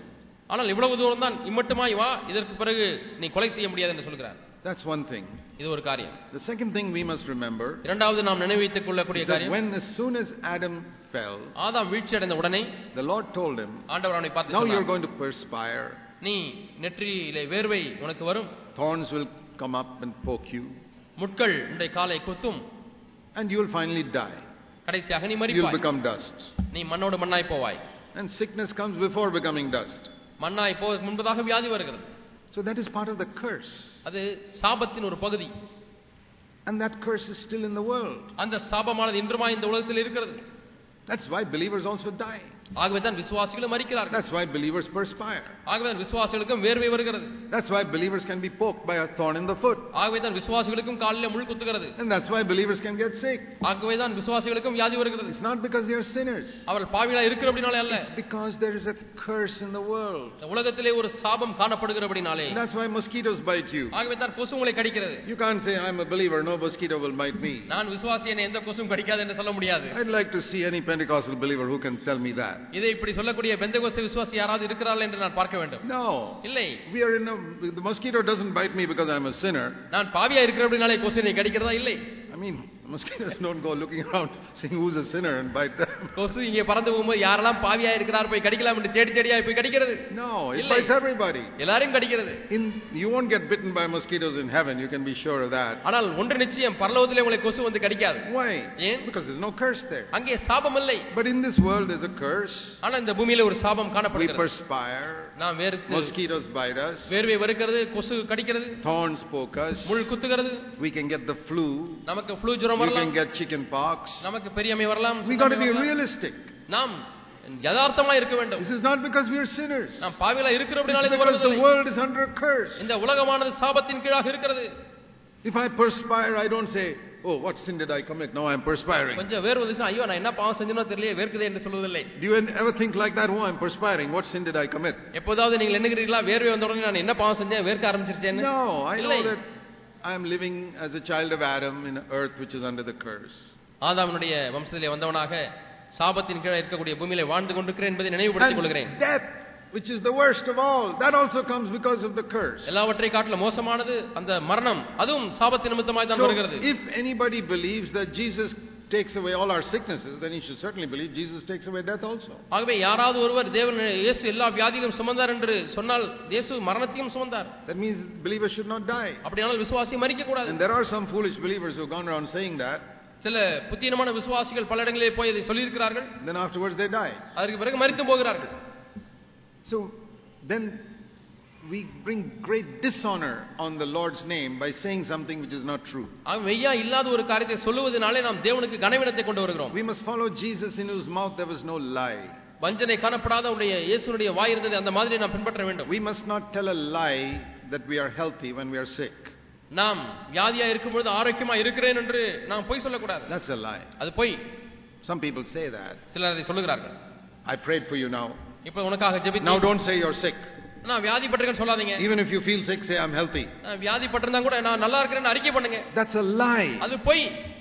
ஆனால் இவ்வளவு தூரம் தான், இம்மட்டுமாய் வா, இதற்கு பிறகு நீ கொலை செய்ய முடியாது என்று சொல்கிறார். That's one thing. இது ஒரு காரியம். The second thing we must remember, இரண்டாவது நாம் நினைவித்துக் கொள்ளக்கூடிய காரியம், when as soon as Adam fell, ஆதாம் வீழ்ச்சி அடைந்த உடனே the Lord told him, ஆண்டவர் அவனை பார்த்து now சொன்னார், you're going to perspire, நீ நெற்றியிலே வேர்வை உனக்கு வரும், thorns will come up and poke you, முட்கள் உன்னுடைய காலை குத்தும், and you will finally die. கடைசியாக நீ You will மரிப்பாய், become dust. நீ மண்ணோடு மண்ணாய் போவாய். And sickness comes before becoming dust. மண்ணாய் போவதற்கு முன்பதாக வியாதி வருகிறது. So that is part of the curse. அது சாபத்தின் ஒரு பகுதி. And that curse is still in the world. அந்த சாபமானது இன்றுமாய் இந்த உலகத்தில் இருக்கிறது. That's why believers also die. ஆகவே தான் விசுவாசிகளும் மரிக்கிறார்கள். That's why believers perspire. ஆகவே தான் விசுவாசிகளுக்கும் வேர்வை வருகிறது. That's why believers can be poked by a thorn in the foot. ஆகவே தான் விசுவாசிகளுக்கும் காலிலே முள் குத்துகிறது. And that's why believers can get sick. ஆகவே தான் விசுவாசிகளுக்கும் வியாதி வருகிறது. It's not because they are sinners. அவர்கள் பாவிகளாய் இருக்கிறபடினாலே அல்ல. It's because there is a curse in the world. இந்த உலகத்திலே ஒரு சாபம் காணப்படுகிறபடினாலே. That's why mosquitoes bite you. ஆகவே தான் கொசு உங்களை கடிக்கிறது. You can't say I'm a believer, no mosquito will bite me. நான் விசுவாசி, என்னை எந்த கொசும் கடிக்காது என்று சொல்ல முடியாது. I'd like to see any Pentecostal believer who can tell me that. இதை இப்படி சொல்லக்கூடிய பெந்தெகோஸ்தே விசுவாசி யாராவது இருக்கிறார்கள் என்று நான் பார்க்க வேண்டும். No. இல்லை. The mosquito doesn't bite me because I'm a sinner. நான் பாவியா இருக்கிறபடினாலே கொசு என்னை கடிக்கிறதா? இல்லை. I mean, mosquitoes don't go looking around saying who's a sinner and bite them. கொசு இங்கே பறந்து போகும்போது யாரெல்லாம் பாவியா இருக்கிறார் போய் கடிக்கலாம் என்று தேடி தேடியா போய் கடிக்கிறது. No, it bites everybody. எல்லாரையும் கடிக்கிறது. You won't get bitten by mosquitoes in heaven, you can be sure of that. ஆனால் ஒன்று நிச்சயம், பரலோகத்திலே உங்களை கொசு வந்து கடிக்காது. Why? ஏன்? Because there's no curse there. அங்கே சாபம் இல்லை. But in this world there's a curse. ஆனால் இந்த பூமியிலே ஒரு சாபம் We காணப்படுகிறது. perspire. நாம் வேர்த்து, Mosquitoes bite us. வேர்வை வருகிறது, கொசு கடிக்கிறது, Thorns poke us. முள் குத்துகிறது. We can get the flu. நமக்கு ஃப்ளூ ஜுரம் We வரலாம். can get chicken pox. நமக்கு பெரியம்மை வரலாம். We got to be realistic. நாம் யதார்த்தமா இருக்க வேண்டும். This is not because we are sinners. நாம் பாவிகளா இருக்கிறபடினாலே It's இது because the வருவதில்லை. world is under a curse. இந்த உலகமானது சாபத்தின் கீழாக இருக்கிறது. If I perspire, I don't say, oh, what sin did I commit? Now I'm perspiring. கொஞ்சம் வேர்வை வந்துச்சுனா, ஐயோ நான் என்ன பாவம் செஞ்சேனோ தெரியல, வேர்க்குதே என்று சொல்வதில்லை. Do you ever think like that? Oh, I'm perspiring. What sin did I commit? எப்போதாவது நீங்கள் எண்ணுகிறீர்களா, வேர்வை வந்த உடனே நான் என்ன பாவம் செஞ்சேன், வேர்க்க ஆரம்பிச்சிருச்சேன்னு? No, I know that I am living as a child of Adam in an earth which is under the curse. ஆதாமுடைய வம்சத்திலே வந்தவனாக சாபத்தின் கீழே இருக்கக்கூடிய பூமியிலே வாழ்ந்து கொண்டிருக்கிறேன் என்பதை நினைவுபடுத்திக் கொள்கிறேன். And death, which is the worst of all, that also comes because of the curse. எல்லாவற்றை காட்டிலும் மோசமானது அந்த மரணம், அதுவும் சாபத்தின் நிமித்தமாய் தான் வருகிறது. So if anybody believes that Jesus takes away all our sicknesses, then he should certainly believe Jesus takes away death also. ஆகவே யாராவது ஒருவர் தேவன் இயேசு எல்லா வியாதிகளையும் சுமந்தார் என்று சொன்னால் இயேசு மரணத்தையும் சுமந்தார். That means believers should not die. அப்படியானால் விசுவாசி மரிக்க கூடாது. And there are some foolish believers who have gone around saying that. சில புத்தீனமான விசுவாசிகள் பல இடங்களிலே போய் அதை சொல்லி இருக்கிறார்கள். Then afterwards they die. அதற்கு பிறகு மரித்து போகிறார்கள். So then we bring great dishonor on the Lord's name by saying something which is not true. மெய்யா இல்லாத ஒரு காரியத்தை சொல்லுவதனாலே நாம் தேவனுக்கு கனவீனத்தை கொண்டு வருகிறோம். We must follow Jesus in whose mouth there was no lie. வஞ்சனை காணப்படாத உடைய இயேசுனுடைய வாய் இருந்தது, அந்த மாதிரி நாம் பின்பற்ற வேண்டும். We must not tell a lie that we are healthy when we are sick. நாம் வியாதியா இருக்கும்போது ஆரோக்கியமா இருக்கிறேன் என்று நாம் பொய் சொல்லக்கூடாது. That's a lie. அது பொய். Some people say that. சிலர் அதை சொல்லுகிறார்கள். I prayed for you now. இப்போ உனக்காக ஜெபித்தேன். Now don't say you're sick. நான் வியாதிப்பட்டிருக்கேன்னு சொல்லாதீங்க. Even if you feel sick, say I'm healthy. வியாதிப்பட்டிருந்தா கூட நான் நல்லா இருக்கிறேன்னு அறிக்கை பண்ணுங்க. That's a lie. அது பொய்.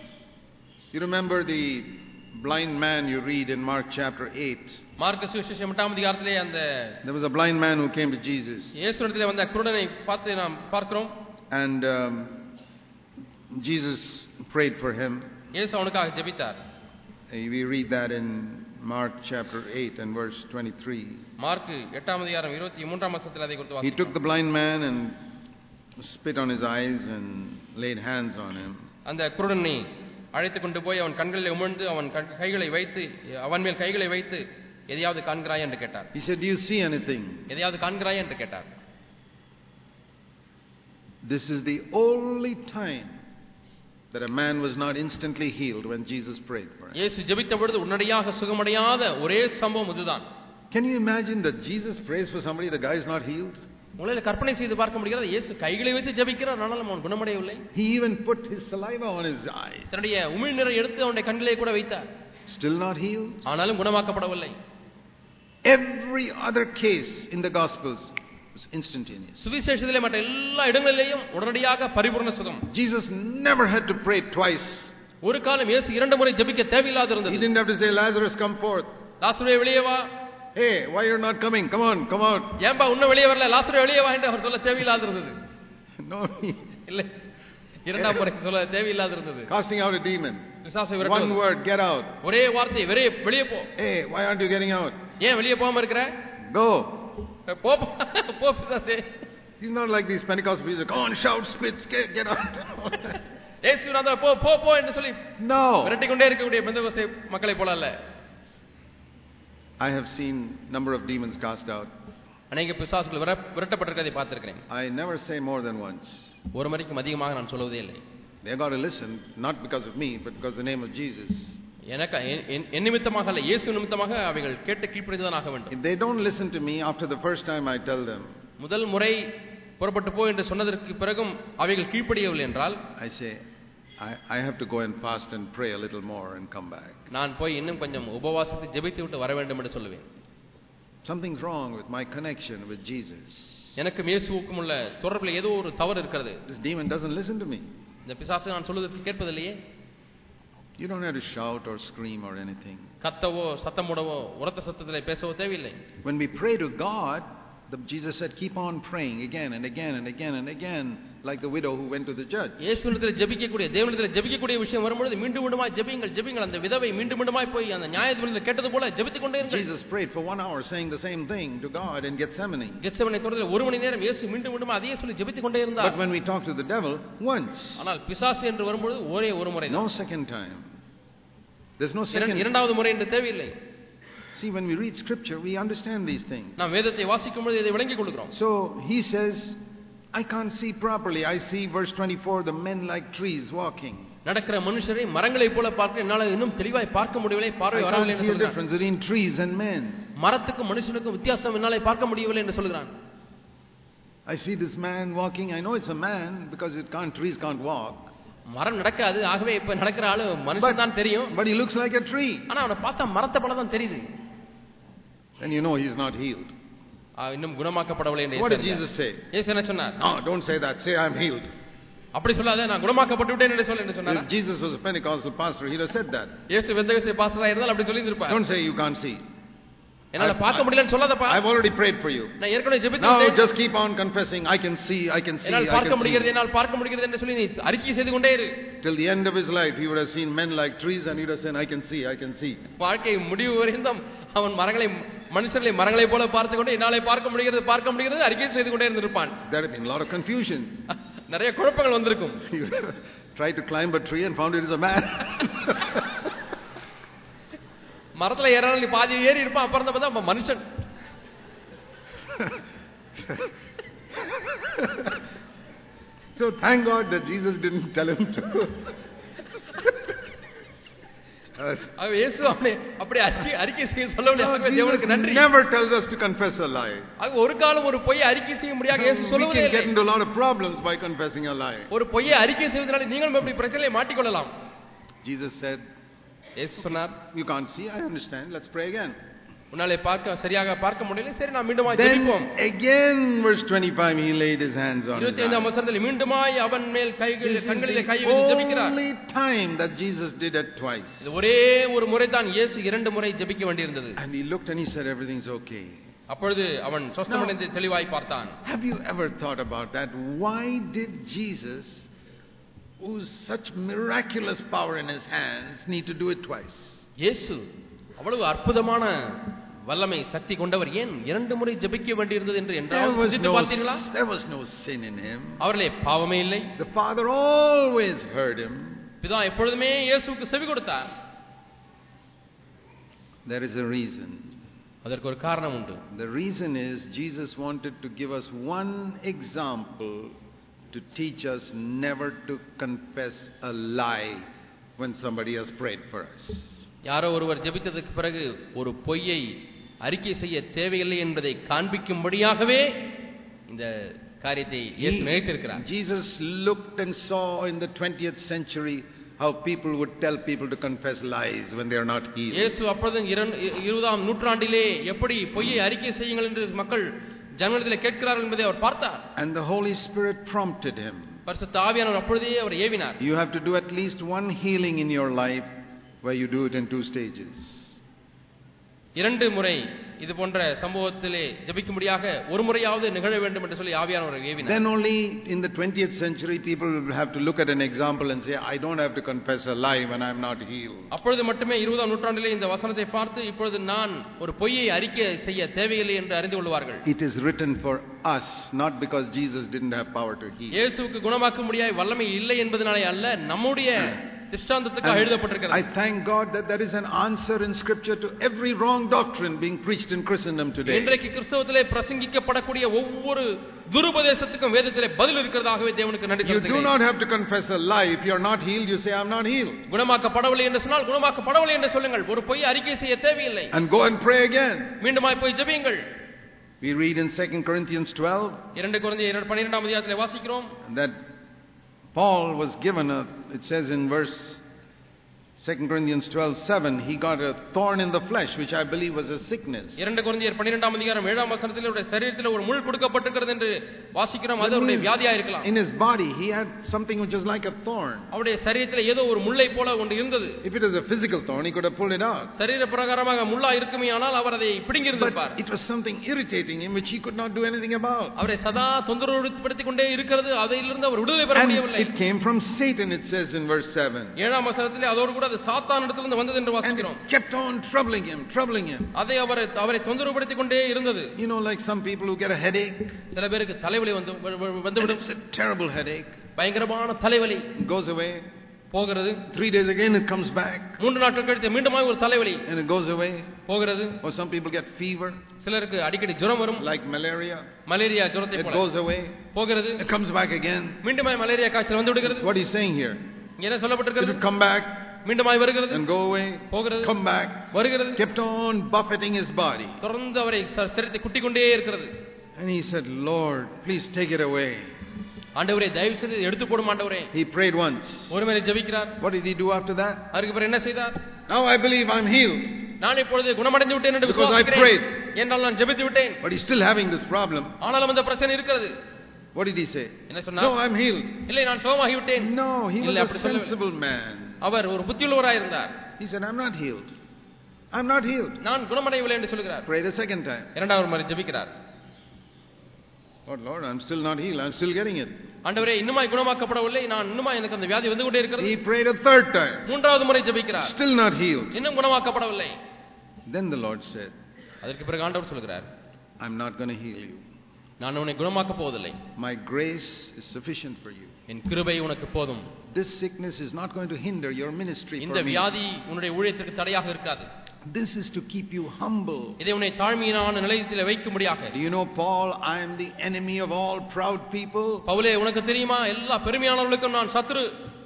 You remember the blind man you read in Mark chapter 8. Mark சுவிசேஷம் 8ஆம் அதிகாரத்திலே அந்த There was a blind man who came to Jesus. இயேசுவிடத்திலே வந்த குருடனை பார்த்து நாம் பார்க்கிறோம். And Jesus prayed for him. இயேசு அவனுக்காக ஜெபித்தார். We read that in Mark chapter 8 and verse 23. Mark 8ஆம் அதிகாரம் 23ஆம் வசனத்தில் அதை குறித்து He வாசிக்கிறோம். took the blind man and spit on his eyes and laid hands on him. அந்த குருடனை அழைத்து கொண்டு போய் அவன் கண்களில் உமிழ்ந்து அவன் கைகளை வைத்து அவன் மேல் கைகளை வைத்து எதையாவது காண்கிறாய் என்று கேட்டார். He said, do you see anything? எதையாவது காண்கிறாய் என்று கேட்டார். This is the only time that a man was not instantly healed when Jesus prayed for him. இயேசு ஜெபித்த பொழுது உடனடியாக சுகமடையாத ஒரே சம்பவம் இதுதான். Can you imagine that Jesus prays for somebody, the guy is not healed? உங்களால கற்பனை செய்து பார்க்க முடிகிறது. இயேசு கைகளை வைத்து ஜெபிக்கிறார், ஆனாலும் அவன் குணமடையவில்லை. He even put his saliva on his eyes. தன்னுடைய உமிழ்நீரை எடுத்து அவனுடைய கண்களை கூட வைத்தார். Still not healed? ஆனாலும் குணமாக்கப்படவில்லை. Every other case in the Gospels was instantaneous. சுவிசேஷத்திலே மற்ற எல்லா இடங்களிலேயும் உடனடியாக பரிபூர்ண சுகம். Jesus never had to pray twice. ஒரு காலம் இயேசு இரண்டு முறை ஜெபிக்க தேவையில்லாத இருந்தது. He didn't have to say, Lazarus come forth. லாசருவே வெளியே வா. Hey, why you're not coming? Come on, come out. ஏன்பா இன்னும் வெளியே வரல, லாசரு வெளியே வா என்று அவர் சொல்ல தேவையில்லாத இருந்தது. No. இல்ல, இரண்டாம் முறை சொல்ல தேவையில்லாத இருந்தது. Casting out a demon. பிசாசை விரட்டுவது. One word, get out. ஒரே வார்த்தை, வெளியே போ. Hey, why aren't you getting out? ஏன் வெளியே போகாம இருக்கற? Go. போ பிசாசே. He's not like these Pentecost preachers. Come on, shout, spit, get out. இயேசுநாதா போ என்று சொல்லி No. விரட்டி கொண்டே இருக்கக்கூடிய பெந்தெகோஸ்தே மக்களை போல அல்ல. I have seen number of demons cast out. அநேக பிசாசுகள் விரட்டப்பட்டிருக்கிறதை பார்த்திருக்கிறேன். I never say more than once. ஒரு முறைக்கும் அதிகமாக நான் சொல்வதே இல்லை. They got to listen, not because of me, but because of the name of Jesus. எனக்கு என் நிமித்தமாக அல்ல, இயேசு நிமித்தமாக அவைகள் கேட்டு கீழ்ப்படிந்துதான் ஆக வேண்டும். If they don't listen to me after the first time I tell them, முதல் முறை புறப்பட்டு போ என்று சொன்னதற்கு பிறகும் அவைகள் கீழ்ப்படியவில்லை என்றால், I say I have to go and fast and pray a little more and come back. நான் போய் இன்னும் கொஞ்சம் உபவாசித்து ஜெபித்து விட்டு வர வேண்டும் என்று சொல்லுவேன். Something's wrong with my connection with Jesus. எனக்கும் இயேசுவுக்கும் உள்ள தொடர்பில் ஏதோ ஒரு தவறு இருக்கிறது. This demon doesn't listen to me. இந்த பிசாசு நான் சொல்வதற்கு கேட்பதில்லையே. You don't have to shout or scream or anything. கத்தவோ சத்தம் போடவோ உரத்த சத்தத்திலே பேசவோ தேவையில்லை. When we pray to God, Jesus said, keep on praying again and again and again and again, like the widow who went to the judge. இயேசுவிடத்தில் ஜெபிக்கக்கூடிய, தேவனிடத்தில் ஜெபிக்கக்கூடிய விஷயம் வரும்போது மீண்டும் மீண்டுமாய் ஜெபிங்கள். அந்த விதவை மீண்டும் மீண்டுமாய் போய் அந்த நியாயாதிபதியிடம் கேட்டது போல ஜெபித்துக் கொண்டே இருந்தார். Jesus prayed for 1 hour saying the same thing to God in Gethsemane. Gethsemane தோட்டத்தில் 1 மணி நேரம் இயேசு மீண்டும் மீண்டும் அதையே சொல்லி ஜெபித்துக் கொண்டே இருந்தார். But when we talk to the devil, once. ஆனால் பிசாசு என்று வரும்போது ஒரே ஒரு முறை. No second time. There's no second. இரண்டாவது முறை என்று தேவையில்லை. See, when we read scripture, we understand these things. நாம் வேதத்தை வாசிக்கும்போது இதை விளங்கிக் கொள்கிறோம். So he says, I can't see properly. I see verse 24, the men like trees walking. நடக்கிற மனுஷரை மரங்களைப் போல பார்க்கிறேன், என்னால இன்னும் தெளிவாய் பார்க்க முடியவில்லை, பார்வை வரவில்லை என்று சொல்றான். I can't see a difference between trees and men. மரத்துக்கும் மனுஷனுக்கும் வித்தியாசம் என்னால பார்க்க முடியவில்லை என்று சொல்றான். I see this man walking. I know it's a man because trees can't walk. மரம் நடக்காது, ஆகவே இப்ப நடக்கிற ஆளு மனுஷன் தான் தெரியும். But he looks like a tree. ஆனா அவனை பார்த்தா மரத்தை போல தான் தெரியுது. And you know he's not healed. இன்னும் குணமாக்கப்படவில்லை என்று What did Jesus say? இயேசு என்ன சொன்னார்? No, don't say that. Say I'm healed. அப்படி சொல்லாத, நான் குணமாக்கப்பட்டு விட்டேன் என்று சொல்ல என்று சொன்னார். If Jesus was a Pentecostal pastor, he'd have said that. இயேசு பெந்தெகோஸ்தே பாஸ்டரா இருந்தால் அப்படி சொல்லி இருப்பார். Don't say you can't see. என்னால பார்க்க முடியலன்னு சொல்லாதப்பா. I've already prayed for you. நான் ஏற்கனவே ஜெபித்தேன். Now just keep on confessing. I can see. என்னால் பார்க்க முடிகிறது என்று சொல்லி நீ அறிக்கை செய்து கொண்டே இரு. Till the end of his life he would have seen men like trees and he would have said I can see. வாழ்க்கை முடிவு வரைக்கும் அவன் மனுஷர்களை மரங்களை போல பார்த்து கொண்டு என்னாலே பார்க்க முடிகிறது அறிக்கை செய்து கொண்டே இருந்திருப்பான். There had been a lot of confusion. நிறைய குழப்பங்கள் வந்திருக்கும். Tried to climb a tree and found it is a man. மரத்துல ஏறால நீ பாதி ஏறி இருப்பான், அப்புறம் தான் பார்த்தா மனுஷன். So thank God that Jesus didn't tell him to. இயேசு அவனை அப்படி அறிக்கை செய்ய சொல்லவில்லை. தேவனுக்கு நன்றி. Never tells us to confess a lie. ஒரு காலம் ஒரு பொய்யை அறிக்கை செய்ய முடியாது இயேசு சொல்லவே இல்லை. We can get into a lot of problems by confessing a lie. ஒரு பொய்யை அறிக்கை செய்வதனால நீங்களும் இப்படி பிரச்சனையை மாட்டிக்கொள்ளலாம். Jesus said, இயேசு சொன்னார், you can't see, I understand, let's pray again. உன்னாலே சரியாக பார்க்க முடியல, சரி நாம் மீண்டுமாய் ஜெபிப்போம். Again verse 25 he laid his hands on his eyes. 25ஆம் வசனத்தில் மீண்டுமாய் அவன் மேல் கண்களிலே கை வைத்து ஜெபிக்கிறார். Only time that Jesus did it twice. இது ஒரே ஒரு முறை தான் இயேசு 2 முறை ஜெபிக்க வேண்டியிருந்தது. And he looked and he said everything's okay. அப்பொழுது அவன் சொஸ்தமடைந்து தெளிவாய் பார்த்தான். Have you ever thought about that? Why did Jesus, who's such miraculous power in his hands, need to do it twice? இயேசு அவ்வளவு அற்புதமான வல்லமை சக்தி கொண்டவர் ஏன் 2 முறை ஜெபிக்க வேண்டியிருந்தது என்று சிந்தித்து பார்த்தீங்களா? There was no sin in him. அவரிலே பாவமே இல்லை. The Father always heard him. பிதா எப்பொழுதுமே இயேசுவுக்கு செவி கொடுத்தார். There is a reason. அதற்கு ஒரு காரணம் உண்டு. The reason is Jesus wanted to give us one example to teach us never to confess a lie when somebody has prayed for us. யாரோ ஒருவர் ஜெபித்ததற்கு பிறகு ஒரு பொய்யை அறிக்கை செய்ய தேவையில்லை என்பதை காண்பிக்கும்படியாகவே இந்த காரியத்தை இயேசு நினைத்திருக்கிறார். Jesus looked and saw in the 20th century how people would tell people to confess lies when they are not healed. இயேசு அப்பொழுது 20ஆம் நூற்றாண்டிலே எப்படி பொய்யை அறிக்கை செய்யுங்கள் என்று மக்கள் ஜனங்களிடத்தில் கேட்கிறார்கள் என்பதை அவர் பார்த்தார். And the Holy Spirit prompted him. பரிசுத்த ஆவியானவர் அப்பொழுதே அவர் ஏவினார். You have to do at least one healing in your life where you do it in 2 stages. 2 முறை இது போன்ற சம்பவத்திலே ஜெபிக்கும்படியாக ஒரு முறையாவது நிகழ வேண்டும் என்று சொல்லி ஆவியானவர் ஏவினார். Then only in the 20th century people will have to look at an example and say, I don't have to confess a lie when I am not healed. அப்பொழுது மட்டுமே 20ஆம் நூற்றாண்டிலே இந்த வசனத்தை பார்த்து இப்பொழுது நான் ஒரு பொய்யை அறிக்கை செய்ய தேவையில்லை என்று அறிந்து கொள்வார்கள். It is written for us, not because Jesus didn't have power to heal. இயேசுவுக்கு குணமாக்க முடியாத வல்லமை இல்லை என்பதனாலே அல்ல, நம்முடைய திஷ்டாந்தத்துக்காக எழுதப்பட்டிருக்கிறது. I thank God that there is an answer in scripture to every wrong doctrine being preached in Christendom today. இன்றைக்கு கிறிஸ்தவத்திலே பிரசங்கிக்கப்படக்கூடிய ஒவ்வொரு துருபதேசத்துக்கும் வேதத்திலே பதில் இருக்கிறதாகவே தேவனுக்கு நன்றி செலுத்துகிறேன். You do not have to confess a lie. If you are not healed, you say I am not healed. குணமாக்கப்படவில்லை என்று சொன்னால் குணமாக்கப்படவில்லை என்று சொல்லுங்கள். ஒரு பொய் அறிக்கை செய்ய தேவையில்லை. And go and pray again. மீண்டுமாய் போய் ஜெபியுங்கள். We read in 2 Corinthians 12 2 கொரிந்தியர் 12ஆம் அதிகாரத்திலே வாசிக்கிறோம் that Paul was given it says in verse 2 Corinthians 12:7 he got a thorn in the flesh, which I believe was a sickness. 2 கொரிந்தியர் 12ஆம் அதிகாரம் 7ஆம் வசனத்திலே அவருடைய சரீரத்திலே ஒரு முள் கொடுக்கப்பட்டிருக்கிறது என்று வாசிக்கிறோம். அது அவருடைய வியாதியா இருக்கலாம். In his body he had something which was like a thorn. அவருடைய சரீரத்திலே ஏதோ ஒரு முள்ளை போல ஒன்று இருந்தது. If it was a physical thorn, he could have pulled it out. சரீர பிரகாரமாக முள்ளா இருக்குமேயானால் அவர் அதை பிடுங்கி இருந்திருப்பார். It was something irritating him which he could not do anything about. அவரை சதா தொந்தரவுபடுத்திக் கொண்டே இருக்கிறது. அதிலிருந்து அவர் விடுதலை பெற முடியவில்லை. It came from Satan, it says in verse 7. 7ஆம் வசனத்திலே அதோடு கூட அது சாத்தானிடத்திலிருந்து வந்தது என்று வாசிக்கிறோம். Kept on troubling him. அதை அவரை தொந்தரவுபடுத்திக் கொண்டே இருந்தது. You know, like some people who get a headache. சில பேருக்கு தலைவலி வந்துவிடும். It's a terrible headache. பயங்கரமான தலைவலி. It goes away. போகிறது. 3 days again it comes back. 3 நாட்கள் கழித்து மீண்டும் ஒரு தலைவலி. And it goes away. போகிறது. Or some people get fever. சிலருக்கு அடிக்கடி ஜுரம் வரும். Like malaria. மலேரியா ஜுரத்தை போல. It goes away. போகிறது. It comes back again. மீண்டும் மலேரியா காய்ச்சல் வந்து விடுகிறது. What is saying here? என்ன சொல்லப்பட்டிருக்கிறது? It come back. மீண்டுமாய் வருகிறது. And go away. போகிறது. Come back. வருகிறது. Kept on buffeting his body. தொடர்ந்து அவரை சரீரத்தை குட்டிக் கொண்டே இருக்கிறது. And he said, Lord, please take it away. ஆண்டவரே தயவு செய்து எடுத்து போடும் ஆண்டவரே. He prayed once. ஒருமுறை ஜெபிக்கிறார். What did he do after that? அதுக்கு அப்புறம் என்ன செய்தார்? Now I believe I'm healed. நான் இப்பொழுது குணமடைந்து விட்டேன் என்று விசுவாசிக்கிறேன். Because I prayed. என்றால் நான் ஜெபித்து விட்டேன். But he's still having this problem. ஆனாலும் அந்த பிரச்சனை இருக்கிறது. What did he say? என்ன சொன்னார்? No, I'm healed. இல்லை நான் சுகமாகி விட்டேன். No, he was a sensible man. அவர் ஒரு புத்தியுள்ளவராய் இருந்தார். He said, I'm not healed. I'm not healed. நான் குணமடையவில்லை என்று சொல்கிறார். Pray the second time. இரண்டாவது முறை ஜெபிக்கிறார். Oh Lord, I'm still not healed. I'm still getting it. ஆண்டவரே இன்னுமாய் குணமாக்கப்படவில்லை. நான் இன்னுமாய் எனக்கு அந்த வியாதி வந்து கொண்டே இருக்கிறது. He prayed a third time. மூன்றாவது முறை ஜெபிக்கிறார். Still not healed. இன்னும் குணமாக்கப்படவில்லை. Then the Lord said, அதற்கு பிறகு ஆண்டவர் சொல்கிறார், I'm not going to heal you. நான் உன்னை குணமாக்கப் போவதில்லை. My grace is sufficient for you. என் கிருபை உனக்கு போதும். This sickness is not going to hinder your ministry for me. இந்த வியாதி உன்னுடைய ஊழியத்திற்கு தடையாக இருக்காது. This is to keep you humble. இதை உன்னை தாழ்மையான நிலையத்தில் வைக்கும்படியாக. Do you know, Paul, I am the enemy of all proud people. பவுலே உனக்கு தெரியுமா எல்லா பெருமையானவர்களுக்கும் நான் சத்ரு.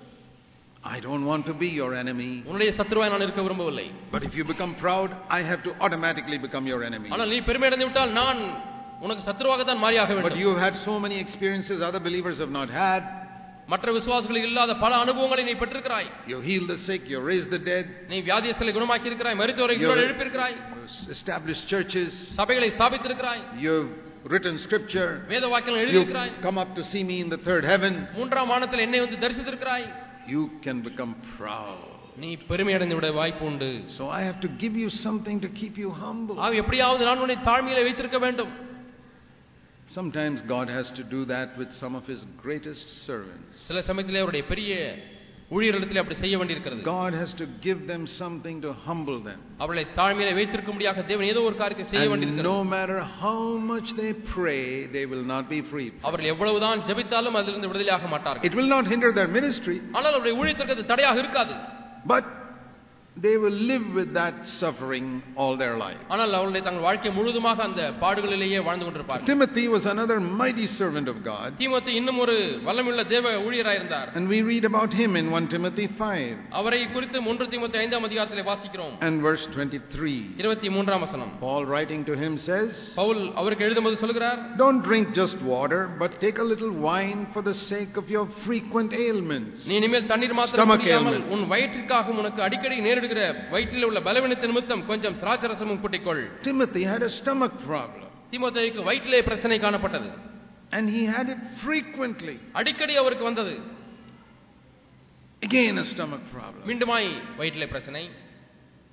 I don't want to be your enemy. உன்னுடைய சத்ருவாய் நான் இருக்க விரும்பவில்லை. But if you become proud, I have to automatically become your enemy. ஆனால் நீ பெருமை அடைந்து விட்டால் நான் உனக்கு சத்ருவாக தான் மாறியாக வேண்டும். But you have had so many experiences other believers have not had. மற்ற விசுவாசிகள் இல்லாத பல அனுபவங்களை நீ பெற்றிருக்கிறாய். You healed the sick, you raised the dead. நீ வியாதியஸ்தரை குணமாக்கி இருக்கிறாய், மரித்தோரை உயிரோடு எழுப்பியிருக்கிறாய். Established churches. சபைகளை ஸ்தாபித்திருக்கிறாய். You've written scripture. வேத வாக்கியங்களை எழுதியிருக்கிறாய். You come up to see me in the third heaven. மூன்றாம் வானத்தில் என்னை வந்து தரிசித்திருக்கிறாய். You can become proud. நீ பெருமை அடைந்து விட வாய்ப்பு உண்டு. So I have to give you something to keep you humble. எப்படியாவது நான் உன்னை தாழ்மையிலே வைத்திருக்க வேண்டும். Sometimes God has to do that with some of his greatest servants. சில சமயத்திலே அவருடைய பெரிய ஊழியர்களிடத்திலே அப்படி செய்ய வேண்டியிருக்கிறது. God has to give them something to humble them. அவர்களை தாழ்மையிலே வைத்திருக்கும்படியாக தேவன் ஏதோ ஒரு காரியத்தை செய்ய வேண்டியிருக்கிறது. No matter how much they pray, they will not be free. அவர்கள் எவ்வளவுதான் ஜெபித்தாலும் அதிலிருந்து விடுதலையாக மாட்டார்கள். It will not hinder their ministry. ஆனால் அவருடைய ஊழியத்திற்கு அது தடையாக இருக்காது. But they will live with that suffering all their life. ஆனால் அவர்கள் தங்கள் வாழ்க்கை முழுதுமாக அந்த பாடுகளிலேயே வாழ்ந்து கொண்டிருப்பார்கள். Timothy was another mighty servant of God. தீமோத்தேயு இன்னும் ஒரு வல்லமையுள்ள தேவ ஊழியராய் இருந்தார். And we read about him in 1 Timothy 5. அவரை குறித்து 1 தீமோத்தேயு 5ஆம் அதிகாரத்திலே வாசிக்கிறோம். And verse 23. 23ஆம் வசனம். Paul writing to him says, Pavul அவருக்கு எழுதும்போது சொல்கிறார், Don't drink just water, but take a little wine for the sake of your frequent ailments. நீ இனிமேல் தண்ணீர் மாத்திரம் குடிக்காமல் உன் வயிற்றிற்காக உனக்கு அடிக்கடி நேரிடுகிற வயிற்றில் உள்ள பலவீனத்தின் நிமித்தம் கொஞ்சம் திராட்சரசமும் கூட்டிக்கொள். Timothy had a stomach problem. தீமோத்தேயுக்கு வயிற்றிலே பிரச்சனை காணப்பட்டது. And he had it frequently. அடிக்கடி அவருக்கு வந்தது. Again a stomach problem. மீண்டுமாய் வயிற்றிலே பிரச்சனை.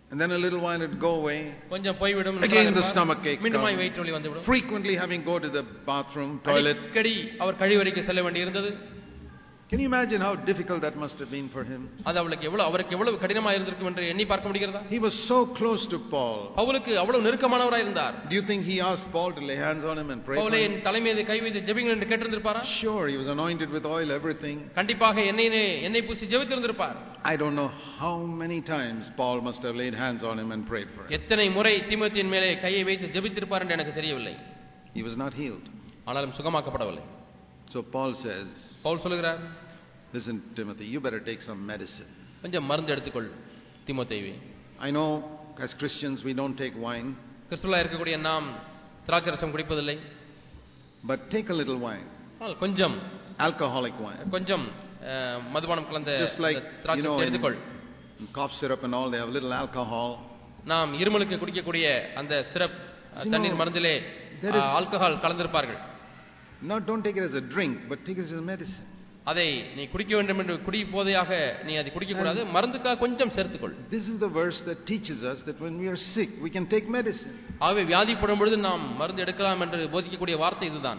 And then a little while it go away. கொஞ்சம் போய்விடும். Again the stomach ache. மீண்டுமாய் வயிற்று வலி வந்துவிடும். Frequently having go to the bathroom, toilet. அடிக்கடி அவர் கழிவறைக்கு செல்ல வேண்டியிருந்தது. Can you imagine how difficult that must have been for him? அது அவருக்கு எவ்வளவு கடினமா இருந்திருக்கும் என்று எண்ணி பார்க்க முடிகிறதா? He was so close to Paul. பவுலுக்கு அவ்வளவு நெருக்கமானவராய் இருந்தார். Do you think he asked Paul to lay hands on him and pray? பவுலை என் தலை மீது கை வைத்து ஜெபிங்கள் என்று கேட்டிருந்திருப்பாரா? Sure, he was anointed with oil, everything. கண்டிப்பாக எண்ணெய் பூசி ஜெபித்திருந்திருப்பார். I don't know how many times Paul must have laid hands on him and prayed for him. எத்தனை முறை தீமோத்தேயுவின் மேலே கையை வைத்து ஜெபித்திருப்பார் என்று எனக்கு தெரியவில்லை. He was not healed. ஆனாலும் சுகமாக்கப்படவில்லை. So Paul says, பவுல் சொல்கிறார், listen Timothy, you better take some medicine. கொஞ்சம் மருந்து எடுத்துக்கொள் தீமோத்தேயுவே. I know as Christians we don't take wine. கிறிஸ்துவர்களாய் இருக்கக்கூடிய நாம் திராட்சரசம் குடிப்பதில்லை. But take a little wine. கொஞ்சம் alcoholic wine. கொஞ்சம் மதுபானம் கலந்த திராட்சரசம் எடுத்துக்கொள். Cough syrup and all, they have little alcohol. நாம் இருமலுக்கு குடிக்கக்கூடிய அந்த சிரப் தண்ணீர் மருந்திலே ஆல்கஹால் கலந்திருப்பார்கள். No, don't take it as a drink, but take it as a medicine. அதை நீ குடிக்க வேண்டும் என்று குடி போதையாக நீ அதை குடிக்க கூடாது, மருந்துக்காக கொஞ்சம் சேர்த்துக்கொள். This is the verse that teaches us that when we are sick we can take medicine. ஆகவே வியாதிப்படும் பொழுது நாம் மருந்து எடுக்கலாம் என்று போதிக்கக்கூடிய வார்த்தை இதுதான்.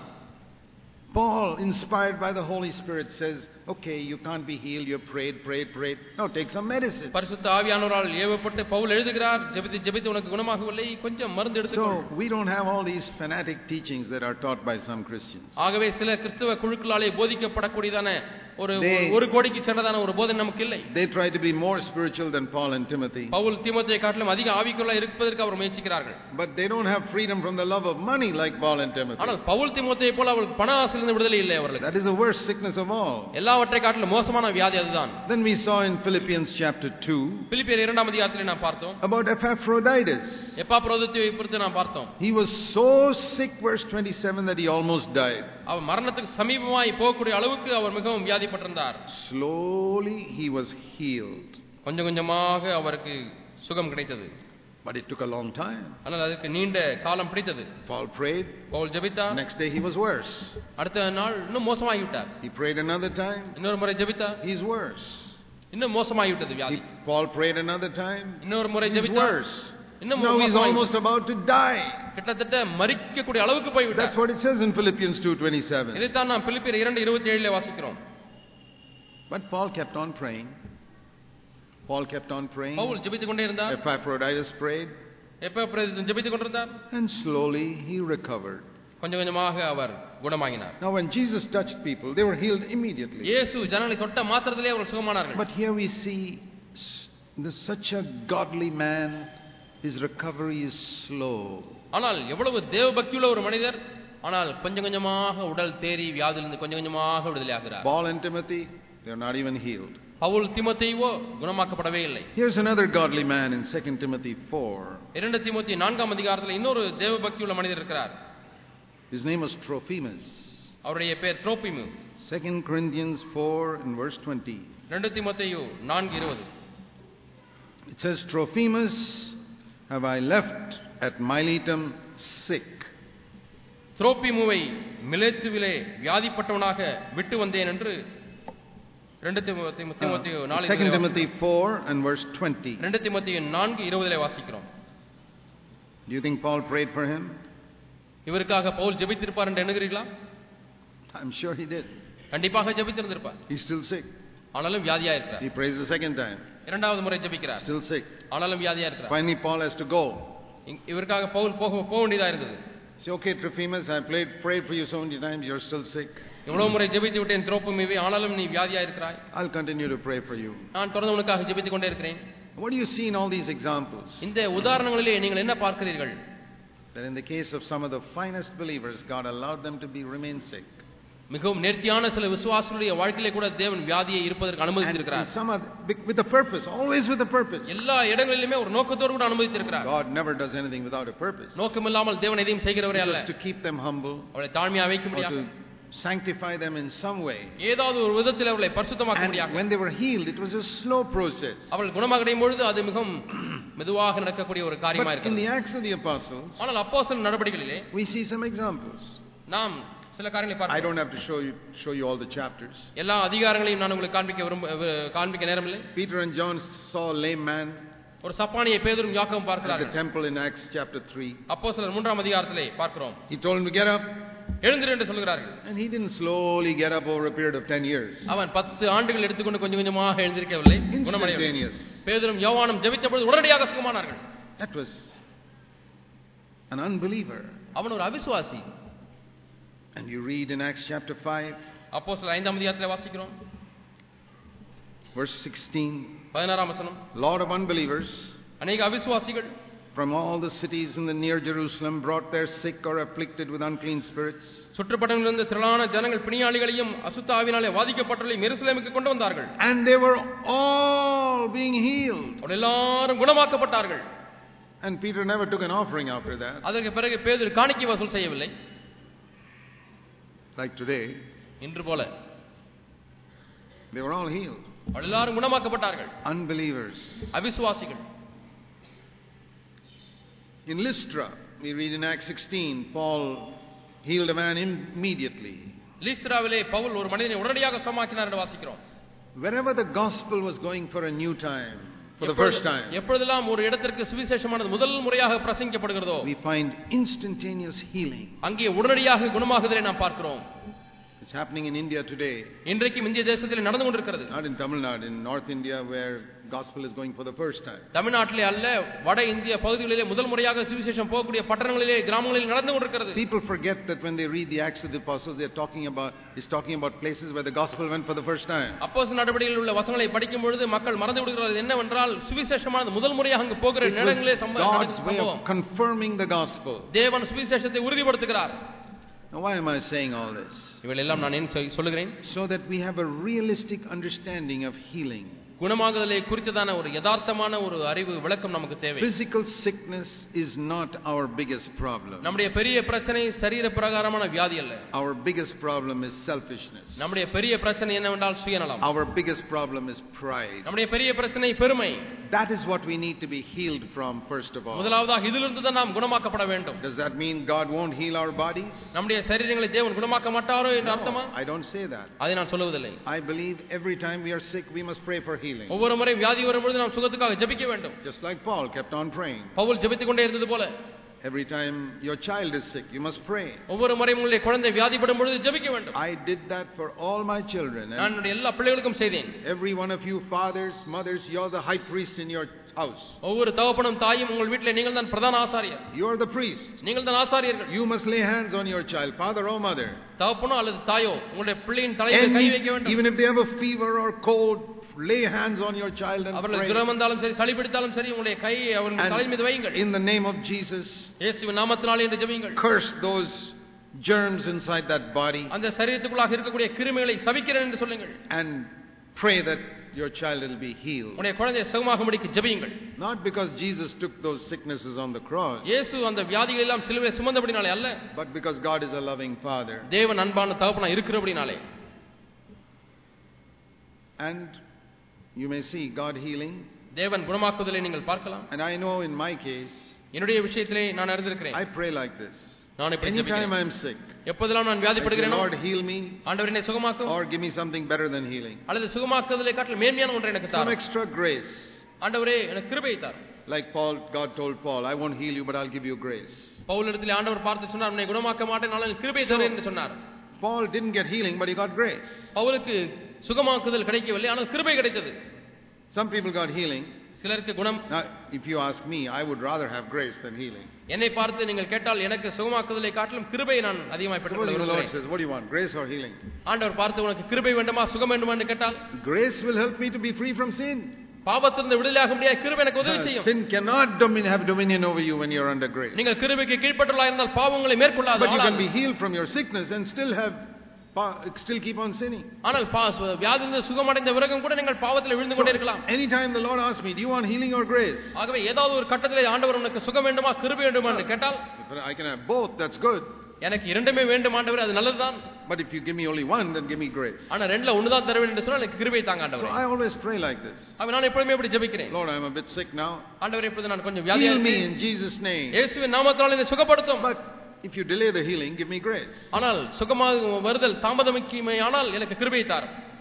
Paul, inspired by the Holy Spirit, says, okay, you can't be healed, you prayed. Now take some medicine. பரிசுத்த ஆவியானவரால் ஏவப்பட்டு பவுல் எழுதுகிறார், ஜெபித்து உனக்கு குணமாகவில்லை, கொஞ்சம் மருந்து எடுத்துக்கொள். So we don't have all these fanatic teachings that are taught by some Christians. ஆகவே சில கிறிஸ்தவ குழுக்களாலே போதிக்கப்படக்கூடியதான ஒரு கோடிக்கு சென்றதான ஒரு போதனை நமக்கு இல்லை. They try to be more spiritual than Paul and Timothy. Pavul தீமோத்தேயை காட்டிலும் அதிக ஆவிக்குள்ளாய் இருப்பதற்கு அவர் முயற்சிக்கிறார்கள். But they don't have freedom from the love of money like Paul and Timothy. ஆனால் பவுல் தீமோத்தேயை போல அவர்களுக்கு பண ஆசையிலிருந்து விடுதலை இல்லை அவர்களுக்கு. That is the worst sickness of all. எல்லாவற்றை காட்டிலும் மோசமான வியாதி அதுதான். Then we saw in Philippians chapter 2 பிலிப்பியர் 2ஆம் அதிகாரத்திலே நாம் பார்த்தோம் about Epaphroditus. எப்பாப்ரோதித்துவை குறித்து நாம் பார்த்தோம். He was so sick, verse 27, that he almost died. அவர் மரணத்துக்கு சமீபமாய் போகக்கூடிய அளவுக்கு அவர் மிகவும் வியாதிப்பட்டிருந்தார். Slowly he was healed. கொஞ்சம் கொஞ்சமாக அவருக்கு சுகம் கிடைத்தது. But it took a long time. ஆனால் அதுக்கு நீண்ட காலம் பிடித்தது. Paul prayed. பவுல் ஜெபித்தார். Next day he was worse. அடுத்த நாள் இன்னும் மோசமாகி விட்டார். He prayed another time. இன்னொரு முறை ஜெபித்தார். He's worse. இன்னும் மோசமாகி விட்டது வியாதி. Paul prayed another time. இன்னொரு முறை He's ஜெபித்தார். worse. Now he's almost about to die. கிட்டத்தட்ட மரிக்கக்கூடிய அளவுக்கு போய் விட்டார். That's what it says in Philippians 2:27. இதைத்தான் நாம் பிலிப்பியர் 2:27 வாசிக்கிறோம். But Paul kept on praying. Pavul ஜெபித்துக் கொண்டே இருந்தார். Epaphroditus prayed. எப்பாப்ரோதித்து ஜெபித்துக் கொண்டிருந்தார். And slowly he recovered. கொஞ்சம் கொஞ்சமாக அவர் குணமாகினார். Now when Jesus touched people, they were healed immediately. இயேசு ஜனங்களை தொட்ட மாத்திரத்திலே அவர்கள் சுகமானார்கள். But here we see such a godly man, his recovery is slow. ஆனால் எவ்வளவு தேவபக்தியுள்ள ஒரு மனிதர், ஆனால் கொஞ்சம் கொஞ்சமாக உடல் தேறி வியாதியிலிருந்து கொஞ்சம் கொஞ்சமாக விடுதலையாகிறார். Paul and Timothy, they are not even healed. Pavul தீமோத்தேயுவோ குணமாக்கப்படவே இல்லை. Here's another godly man in 2 Timothy 4. 2 தீமோத்தேயு 4ஆம் அதிகாரத்தில் இன்னொரு தேவபக்தியுள்ள மனிதர் இருக்கிறார். His name was Trophimus. அவருடைய பெயர் த்ரோபிமு. 2 Corinthians 4 and verse 20. 2 தீமோத்தேயு 4:20. It says, Trophimus have I left at Miletum sick. த்ரோபிமுவை மிலேத்துவிலே வியாதிப்பட்டவனாக விட்டு வந்தேன் என்று 2 தீமோத்தேயு 2 Timothy 4 and verse 20. 2 தீமோத்தேயு 4:20 வாசிக்கிறோம். Do you think Paul prayed for him? இவருக்காக பவுல் ஜெபித்திருப்பார் என்று எண்ணுகிறீர்களா? I'm sure he did. கண்டிப்பாக ஜெபித்திருந்திருப்பார். He's still sick. ஆனாலும் வியாதியா இருக்கிறார். He prays the second time. இரண்டாவது முறை ஜெபிக்கிறார். Still sick. ஆனாலும் வியாதியா இருக்கிறார். Finally Paul has to go. இவருக்காக பவுல் போக வேண்டியதா இருந்தது. Say, okay Trophimus, I prayed for you so many times, you're still sick. இவ்வளவு முறை ஜெபித்து விட்டேன் த்ரோபிமுவே, ஆனாலும் நீ வியாதியா இருக்கிறாய். I'll continue to pray for you. நான் தொடர்ந்து உனக்காக ஜெபித்துக் கொண்டே இருக்கிறேன். What do you see in all these examples? இந்த உதாரணங்களிலே நீங்கள் என்ன பார்க்கிறீர்கள்? That in the case of some of the finest believers, God allowed them to remain sick. மிகவும் நேர்த்தியான சில விசுவாசிகளுடைய வாழ்க்கையிலே கூட தேவன் வியாதியை இருப்பதற்கு அனுமதித்திருக்கிறார். With a purpose, always with a purpose. எல்லா இடங்களிலுமே ஒரு நோக்கத்தோடு கூட அனுமதித்திருக்கிறார். God never does anything without a purpose. நோக்கமில்லாமல் தேவன் எதையும் செய்கிறவரே அல்ல. Just to keep them humble. அவர்களை தாழ்மையாக வைக்க முடியாது. To sanctify them in some way. ஏதாவது ஒரு விதத்தில் அவர்களை பரிசுத்தமாக்க முடியாது. When they were healed, it was a slow process. அவர்கள் குணமடையும் பொழுது அது மிகவும் மெதுவாக நடக்கக்கூடிய ஒரு காரியமா இருக்கிறது. But in the Acts of the Apostles, ஆனால் அப்போஸ்தலர் நடபடிகளிலே we see some examples. நாம் சில காரியங்களை பார்க்கிறோம். I don't have to show you all the chapters. எல்லா அதிகாரங்களையும் நான் உங்களுக்கு காண்பிக்க நேரமில்லை. Peter and John saw a lame man. ஒரு சப்பானியை பேதுரும் யாக்கோபும் at the பார்க்கிறார்கள். temple in Acts chapter 3. அப்போஸ்தலர் 3ஆம் அதிகாரத்திலே பார்க்கிறோம். He told him to get up. எழுந்திரு என்று சொல்கிறார்கள். And he didn't slowly get up over a period of 10 years. அவன் 10 ஆண்டுகள் எடுத்துக்கொண்டு கொஞ்சம் கொஞ்சமாக எழுந்திருக்கவில்லை. Instantaneous. பேதுரும் யோவானும் ஜெபித்தபொழுது உடனடியாக சுகமானார்கள். That was an unbeliever. அவன் ஒரு அவிசுவாசி. And you read in Acts chapter 5. அப்போஸ்தலர் 5ஆம் அதிகாரத்திலே வாசிக்கிறோம். Verse 16. 16ஆம் வசனம். Lot of unbelievers அநேக அவிசுவாசிகள் from all the cities in the near Jerusalem brought their sick or afflicted with unclean spirits. சுற்றுப்பட்டங்களிலிருந்து திரளான ஜனங்கள் பிணியாளிகளையும் அசுத்த ஆவியினாலே வாதிக்கப்பட்டவர்களையும் எருசலேமுக்கு கொண்டு வந்தார்கள். And they were all being healed. அவர்கள் எல்லாரும் குணமாக்கப்பட்டார்கள். And Peter never took an offering after that. அதற்கு பிறகு பேதுரு காணிக்கை வசூல் செய்யவில்லை. Like today. இன்று போல. They were all healed. அவர்கள் எல்லாரும் குணமாக்கப்பட்டார்கள். Unbelievers. அவிசுவாசிகள். In Lystra, we read in Acts 16, Paul healed a man immediately. லிஸ்திராவிலே Pavul ஒரு மனிதனை உடனடியாக சுகமாக்கினார் என்று வாசிக்கிறோம். Wherever the gospel was going for a new time, for the first time, எப்பொழுதெல்லாம் ஒரு இடத்திற்கு சுவிசேஷமானது முதல் முறையாக பிரசங்கிக்கப்படுகிறதோ, we find instantaneous healing. அங்கே உடனடியாக குணமாகுதலை நாம் பார்க்கிறோம். It's happening in India today. இன்றைக்கு இந்திய தேசத்தில் நடந்து கொண்டிருக்கிறது. Not in Tamil Nadu, in North India where gospel is going for the first time. தமிழ்நாட்டிலே அல்ல, வட இந்திய பகுதிகளிலே முதல் முறையாக சுவிசேஷம் போகக்கூடிய பட்டணங்களிலே கிராமங்களிலே நடந்து கொண்டிருக்கிறது. People forget that when they read the Acts of the Apostles, they're talking about places where the gospel went for the first time. அப்போஸ்தலர் நடவடிக்கைகளில் உள்ள வசனங்களை படிக்கும் பொழுது மக்கள் மறந்து விடுகிறார்கள் என்னவென்றால் சுவிசேஷமானது முதல் முறையாக அங்கு போகிற இடங்களிலே God's way of confirming the gospel. தேவன் சுவிசேஷத்தை உறுதிப்படுத்துகிறார். Now why am I saying all this? இவையெல்லாம் நான் ஏன் சொல்லுகிறேன்? So that we have a realistic understanding of healing. குணமாகுதலை குறித்ததான ஒரு யதார்த்தமான ஒரு அறிவு விளக்கம் நமக்கு தேவை. Physical sickness is not our biggest problem. நம்முடைய பெரிய பிரச்சனை சரீர பிரகாரமான வியாதி அல்ல. Our biggest problem is selfishness. நம்முடைய பெரிய பிரச்சனை என்னவென்றால் சுயநலம். Our biggest problem is pride. நம்முடைய பெரிய பிரச்சனை பெருமை. That is what we need to be healed from first of all. முதலாவதாக இதிலிருந்து தான் நாம் குணமாக்கப்பட வேண்டும். Does that mean God won't heal our bodies? நம்முடைய சரீரங்களை தேவன் குணமாக்க மாட்டாரோ என்று அர்த்தமா? I don't say that. அதை நான் சொல்லுவதில்லை. I believe every time we are sick we must pray for healing. ஒவ்வொரு முறை வியாதி வரும்போது நாம் சுகத்துக்காக ஜெபிக்க வேண்டும். Just like Paul kept on praying. Pavul ஜெபித்துக் கொண்டே இருந்தது போல. Every time your child is sick you must pray. ஒவ்வொரு முறை உங்களுடைய குழந்தை வியாதிப்படும் பொழுது ஜெபிக்க வேண்டும். I did that for all my children. நான் என்னுடைய எல்லா பிள்ளைகளுக்கும் செய்தேன். Every one of you fathers, mothers, you are the high priest in your house. ஒவ்வொரு தகப்பனும் தாயும் உங்கள் வீட்டிலே நீங்கள் தான் பிரதான ஆசாரியர். You are the priest. நீங்கள் தான் ஆசாரியர்கள். You must lay hands on your child, father or mother. தகப்பனோ அல்லது தாயோ உங்களுடைய பிள்ளையின் தலையிலே கை வைக்க வேண்டும். Even if they have a fever or cold, lay hands on your child and pray. அவர்களுக்கு ஜுரம் வந்தாலும் சரி சளி பிடித்தாலும் சரி உங்களுடைய கையை அவர்கள் தலையின் மீது வையுங்கள். In the name of Jesus, இயேசுவின் நாமத்தினாலே என்று ஜெபியுங்கள். curse those germs inside that body. அந்த சரீரத்துக்குள்ளாக இருக்கக்கூடிய கிருமிகளை சபிக்கிறேன் என்று சொல்லுங்கள். And pray that your child will be healed. உங்களுடைய குழந்தை சுகமாகும்படிக்கு ஜெபியுங்கள். Not because Jesus took those sicknesses on the cross. இயேசு அந்த வியாதிகளை எல்லாம் சிலுவையிலே சுமந்தபடினாலே அல்ல. But because God is a loving father. தேவன் அன்பான தகப்பனா இருக்கிறபடினாலே. And you may see God healing. தேவன் குணமாக்குதலை நீங்கள் பார்க்கலாம். And I know in my case, என்னுடைய விஷயத்திலே நான் அறிந்திருக்கிறேன். I pray like this. நான் இப்படி ஜெபிக்கிறேன். Anytime I am sick, எப்போதெல்லாம் நான் வியாதிப்படுகிறேனோ, Lord heal me. ஆண்டவரே என்னை சுகமாக்கும். Or give me something better than healing. அல்லது சுகமாக்குதலை காட்டிலும் மேன்மையான ஒன்றை எனக்கு தாரும். Some extra grace. ஆண்டவரே எனக்கு கிருபையை தாரும். Like God told Paul, I won't heal you but I'll give you grace. பவுலிடத்திலே ஆண்டவர் பார்த்து சொன்னார், உன்னை குணமாக்க மாட்டேன், ஆனால் கிருபையை தரேன் என்று சொன்னார். Paul didn't get healing but he got grace. பவுலுக்கு சுகமாக்குதல் கிடைக்கவில்லை, ஆனால் கிருபை கிடைத்தது. Some people got healing. சிலருக்கு குணம். Now, if you ask me, I would rather have grace than healing. என்னை பார்த்து நீங்கள் கேட்டால் எனக்கு சுகமாக்குதலை காட்டிலும் கிருபையை நான் அதிகமாக பெற்றுக்கொள்ள The Lord விரும்புகிறேன். says, what do you want, grace or healing? ஆண்டவர் பார்த்து உனக்கு கிருபை வேண்டுமா சுகம் வேண்டுமா என்று கேட்டால், Grace will help me to be free from sin. பாவத்திலிருந்து விடுதலையாக முடியாது கிருபை எனக்கு உதவி செய்யும். Sin cannot have dominion over you when you are under grace. நீங்கள் கிருபைக்கு கீழ்ப்பட்டவர்களாக இருந்தால் பாவங்களை மேற்கொள்ளாது. But you can be healed from your sickness and still keep on sinning. ஆனால் வியாதியிலிருந்து சுகமடைந்த பிறகும் கூட நீங்கள் பாவத்தில் விழுந்து கொண்டே இருக்கலாம். Anytime the Lord asks me, do you want healing or grace? ஆகவே ஏதாவது ஒரு கட்டத்திலே ஆண்டவர் உனக்கு சுகம் வேண்டுமா கிருபை வேண்டுமா என்று கேட்டால், I can have both, that's good. எனக்கு இரண்டுமே வேண்டும் ஆண்டவரே, அது நல்லதுதான். But if you give me only one, then give me grace. ஆனா ரெண்டுல ஒன்னு தான் தர வேண்டும் என்று சொன்னால் எனக்கு கிருபை தாங்க ஆண்டவரே. So I always pray like this. நான் எப்பவுமே இப்படி ஜெபிக்கிறேன். Lord, I am a bit sick now. ஆண்டவரே இப்போது நான் கொஞ்சம் வியாதியா Heal me இருக்கேன். in Jesus name. இயேசுவின் நாமத்தினாலே என்னை சுகப்படுத்தும். But if you delay the healing, give me grace. ஆனால் சுகமாக வருதல் தாமதமாக்கிமையானால் எனக்கு கிருபையை தாரும்.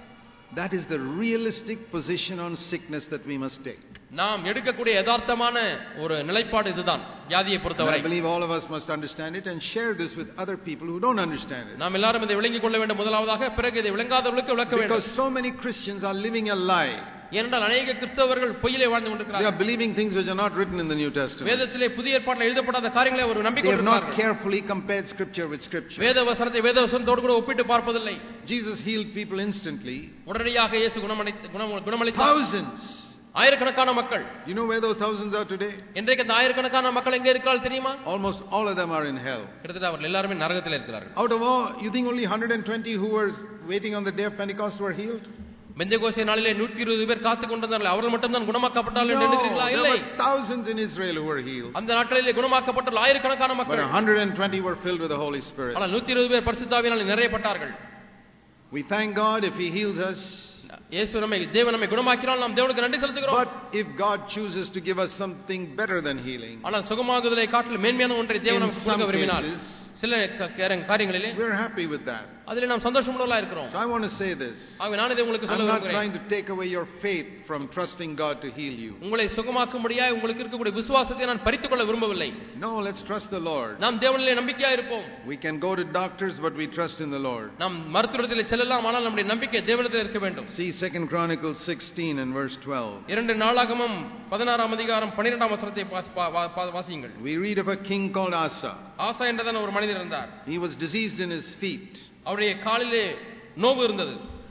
That is the realistic position on sickness that we must take. நாம் எடுக்கக்கூடிய யதார்த்தமான ஒரு நிலைப்பாடு இதுதான் வியாதியை பொறுத்தவரை. I believe all of us must understand it and share this with other people who don't understand it. நாம் எல்லாரும் இதை விளங்கிக் கொள்ள வேண்டும் முதலாவதாக, பிறகு இதை விளங்காதவர்களுக்கு விளக்க வேண்டும். Because so many Christians are living a lie. ஏனென்றால் அநேக கிறிஸ்தவர்கள் பொய்யிலே வாழ்ந்து கொண்டிருக்கிறார்கள். They are believing things which are not written in the New Testament. வேதத்திலே புதிய ஏற்பாட்டில் எழுதப்படாத காரியங்களை அவர் நம்பிக் கொண்டிருக்கிறார்கள். They have கொண்டிருக்கிறார்கள். not carefully compared scripture with scripture. வேத வசனத்தை வேத வசனத்தோடு கூட ஒப்பிட்டு பார்ப்பதில்லை. Jesus healed people instantly. உடனடியாக இயேசு குணமளித்தார். Thousands. ஆயிரக்கணக்கான மக்கள். You know where those thousands are today? இன்றைக்கு அந்த ஆயிரக்கணக்கான மக்கள் எங்கே இருக்கிறார்கள் தெரியுமா? Almost all of them are in hell. கிட்டத்தட்ட அவர்கள் எல்லாரும் நரகத்தில் இருக்கிறார்கள். Out of all, you think only 120 who were waiting on the day of Pentecost were healed? பெந்தெகோஸ்தே நாளிலே 120 பேர் காத்துக் கொண்டிருந்தார்கள். அவர்கள் மட்டும் தான் குணமாக்கப்பட்டார்கள் என்று நினைக்கிறீர்களா? இல்லை. There were thousands in Israel who were healed. அந்த நாட்களிலே குணமாக்கப்பட்ட ஆயிரக்கணக்கான மக்கள். But 120 were filled with the Holy Spirit. ஆனால் 120 பேர் பரிசுத்த ஆவியினால் நிறையப்பட்டார்கள். We thank God if he heals us. இயேசு தேவன் நம்மை குணமாக்கினால் நாம் தேவனுக்கு நன்றி செலுத்துகிறோம். But if God chooses to give us something better than healing, ஆனால் சுகமாகுதலை காட்டிலும் மேன்மையான ஒன்றை தேவன் நமக்கு கொடுக்க விரும்பினார். சில காரியங்களிலே we are happy with that. அதிலே நாம் சந்தோஷமுள்ளவர்களாக இருக்கிறோம். So I want to say this. ஆகவே நான் இதை உங்களுக்கு சொல்ல விரும்புகிறேன். I'm not trying to take away your faith from trusting God to heal you. உங்களை சுகமாக்கும்படியாய் உங்களுக்கு இருக்கக்கூடிய விசுவாசத்தை நான் பறித்துக் கொள்ள விரும்பவில்லை. No, let's trust the Lord. நாம் தேவனிலே நம்பிக்கையாக இருப்போம். We can go to doctors but we trust in the Lord. நாம் மருத்துவரிடத்தில் செல்லலாம், ஆனால் நம்முடைய நம்பிக்கை தேவனிடத்தில் இருக்க வேண்டும். See 2 Chronicles 16 and verse 12. 2 நாளாகமம் 16ஆம் அதிகாரம் 12ஆம் வசனத்தை வாசியுங்கள். We read of a king called Asa. ஆசா என்றதான ஒரு மனிதர் இருந்தார். He was diseased in his feet. அவருடைய காலிலே நோவு இருந்தது.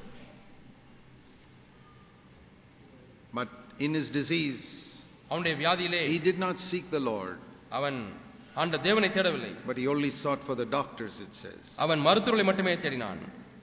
But in his disease, அவனுடைய வியாதியிலே he did not seek the Lord. அவன் ஆண்ட தேவனை தேடவில்லை. But he only sought for the doctors, it says. அவன் மருத்துவர்களை மட்டுமே தேடினான்.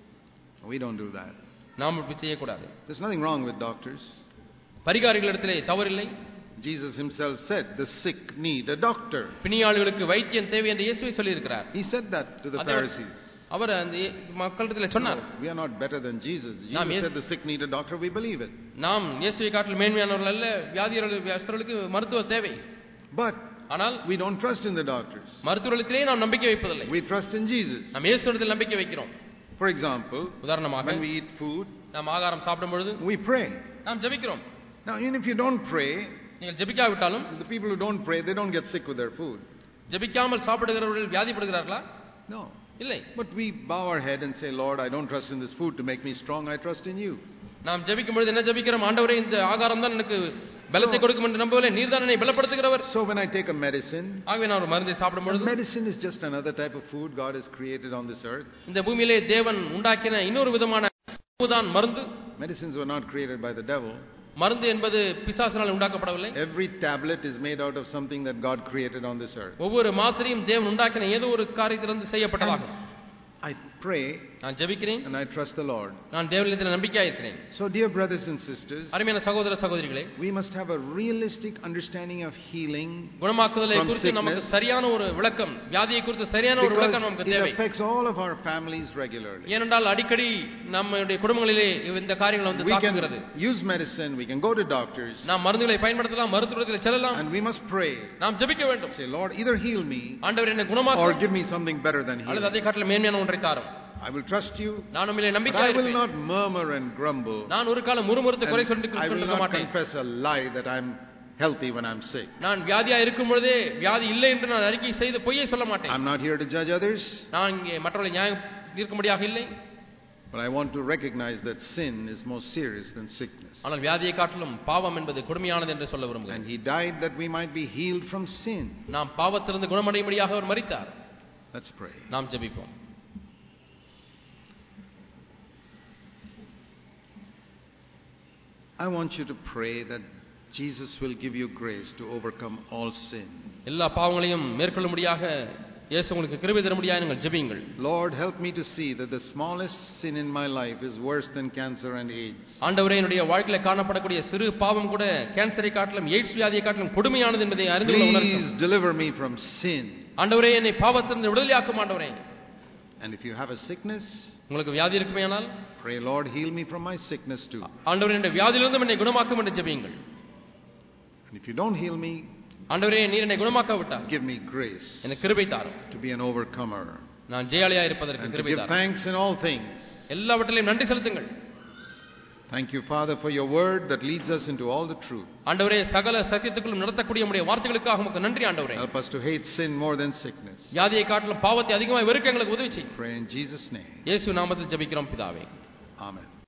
We don't do that. நாம் இப்படி செய்யக்கூடாது. There's nothing wrong with doctors. பரிகாரிகளிடத்திலே தவறில்லை. Jesus himself said the sick need a doctor. பிணியாளிகளுக்கு வைத்தியன் தேவை என்று இயேசுவே சொல்லி இருக்கிறார். He said that to the Pharisees. அவர் அந்த மக்களிடத்திலே சொன்னார். We are not better than Jesus. Jesus said the sick need a doctor, we believe it. நாம் இயேசுவை காட்டிலும் மேன்மையானவர்கள் அல்ல, வியாதியர்களுக்கு மருத்துவர் தேவை. But ஆனால் we don't trust in the doctors. மருத்துவர்களிலே நாம் நம்பிக்கை வைப்பதில்லை. We trust in Jesus. நாம் இயேசுவிடத்தில் நம்பிக்கை வைக்கிறோம். For example, உதாரணமாக when we eat food, நாம் ஆகாரம் சாப்பிடும் பொழுது we pray. நாம் ஜெபிக்கிறோம். Now even if you don't pray, நீங்கள் ஜெபிக்காவிட்டாலும் the people who don't pray, they don't get sick with their food. ஜெபிக்காமல் சாப்பிடுகிறவர்கள் வியாதிப்படுகிறார்களா? No. இல்லை. But we bow our head and say, Lord, I don't trust in this food to make me strong, I trust in you. நாம் ஜெபிக்கும் பொழுது என்ன ஜெபிக்கிறோம்? ஆண்டவரே, இந்த ஆகாரம் தான் எனக்கு பலத்தை கொடுக்கும் என்று நம்பவில்லை, நீர் தான் என்னை பலப்படுத்துகிறவர். So when I take a medicine, ஆகவே நான் ஒரு மருந்தை சாப்பிடும் பொழுது, medicine is just another type of food God has created on this earth. இந்த பூமியிலே தேவன் உண்டாக்கின இன்னொரு விதமான உணவுதான் மருந்து. Medicines were not created by the devil. மருந்து என்பது பிசாசினால் உண்டாக்கப்படவில்லை. Every tablet is made out of something that God created on this earth. ஒவ்வொரு மாத்திரையும் தேவன் உண்டாக்கின ஏதோ ஒரு காரியத்திலிருந்து செய்யப்பட்டதாகும். I pray நான் ஜெபிக்கிறேன் and I trust the Lord. நான் தேவனிடத்தில் நம்பிக்கையாக இருக்கிறேன். So dear brothers and sisters, அருமையான சகோதர சகோதரிகளே, we must have a realistic understanding of healing, குணமாக்குதலை குறித்து நமக்கு சரியான ஒரு விளக்கம், வியாதியை குறித்து சரியான ஒரு விளக்கம் நமக்கு தேவை. It affects all of our families regularly. ஏனென்றால் அடிக்கடி நம்முடைய குடும்பங்களிலே இந்த காரியங்கள் வந்து தாக்குகிறது. We can use medicine, we can go to doctors. நாம் மருந்துகளை பயன்படுத்தலாம், மருத்துவரிடத்தில் செல்லலாம். And we must pray. நாம் ஜெபிக்க வேண்டும். Say, Lord, either heal me, ஆண்டவரே என்னை குணமாக்கு, or give me something better than healing. அல்லது அதை காட்டிலும் மேன்மையான ஒன்றை தாரும். I will trust you. நான் உம்மிலே நம்பிக்கையாக I will இருப்பேன். not murmur and grumble. நான் ஒரு காலம் முறுமுறுத்து குறை சொல்லிக் I will கொண்டிருக்க not மாட்டேன். confess a lie that I'm healthy when I'm sick. நான் வியாதியா இருக்கும் பொழுதே வியாதி இல்லை என்று நான் அறிக்கை செய்து பொய்யை சொல்ல மாட்டேன். I'm not here to judge others. நான் இங்கே மற்றவர்களை நியாயம் தீர்க்கும்படியாக இல்லை. But I want to recognize that sin is more serious than sickness. ஆனால் வியாதியை காட்டிலும் பாவம் என்பது கொடுமையானது என்று சொல்ல And விரும்புகிறேன். he died that we might be healed from sin. நாம் பாவத்திலிருந்து குணமடையும்படியாக அவர் மரித்தார். Let's pray. நாம் ஜெபிப்போம். I want you to pray that Jesus will give you grace to overcome all sin. எல்லா பாவங்களையும் மேற்கொள்ளும்படியாக இயேசு உங்களுக்கு கிருபை தரும்படியாக நீங்கள் ஜெபியுங்கள். Lord, help me to see that the smallest sin in my life is worse than cancer and AIDS. ஆண்டவரே, என்னுடைய வாழ்க்கையில காணப்படக்கூடிய சிறு பாவம் கூட கேன்சரை காட்டிலும் எய்ட்ஸ் வியாதியை காட்டிலும் கொடுமையானது என்பதை அறிந்து கொள்ள உணர்த்தும். Please deliver me from sin. ஆண்டவரே, என்னை பாவத்திலிருந்து விடுதலையாக்கும் ஆண்டவரே. And if you have a sickness, உங்களுக்கு வியாதி இருக்குமேயானால், pray, Lord, heal me from my sickness too. ஆண்டவரே, என்னுடைய வியாதியிலிருந்து என்னை குணமாக்கும் என்று ஜெபியுங்கள். And if you don't heal me, ஆண்டவரே, நீர் என்னை குணமாக்காவிட்டால் give me grace எனக்கு கிருபை தாரும். to be an overcomer. நான் ஜெயாளியாக இருப்பதற்கு And to கிருபை give தாரும். thanks in all things. எல்லாவற்றிலும் நன்றி செலுத்துங்கள். Thank you, Father, for your word that leads us into all the truth. ஆண்டவரே சகல சத்தியத்துக்குள்ளும் நடத்தக்கூடிய உம்முடைய வார்த்தைகளுக்காக உமக்கு நன்றி ஆண்டவரே. Help us to hate sin more than sickness. வியாதியை காட்டிலும் பாவத்தை அதிகமாக வெறுக்க எங்களுக்கு உதவி செய். Pray in Jesus' name. இயேசு நாமத்தில் ஜெபிக்கிறோம் பிதாவே. Amen.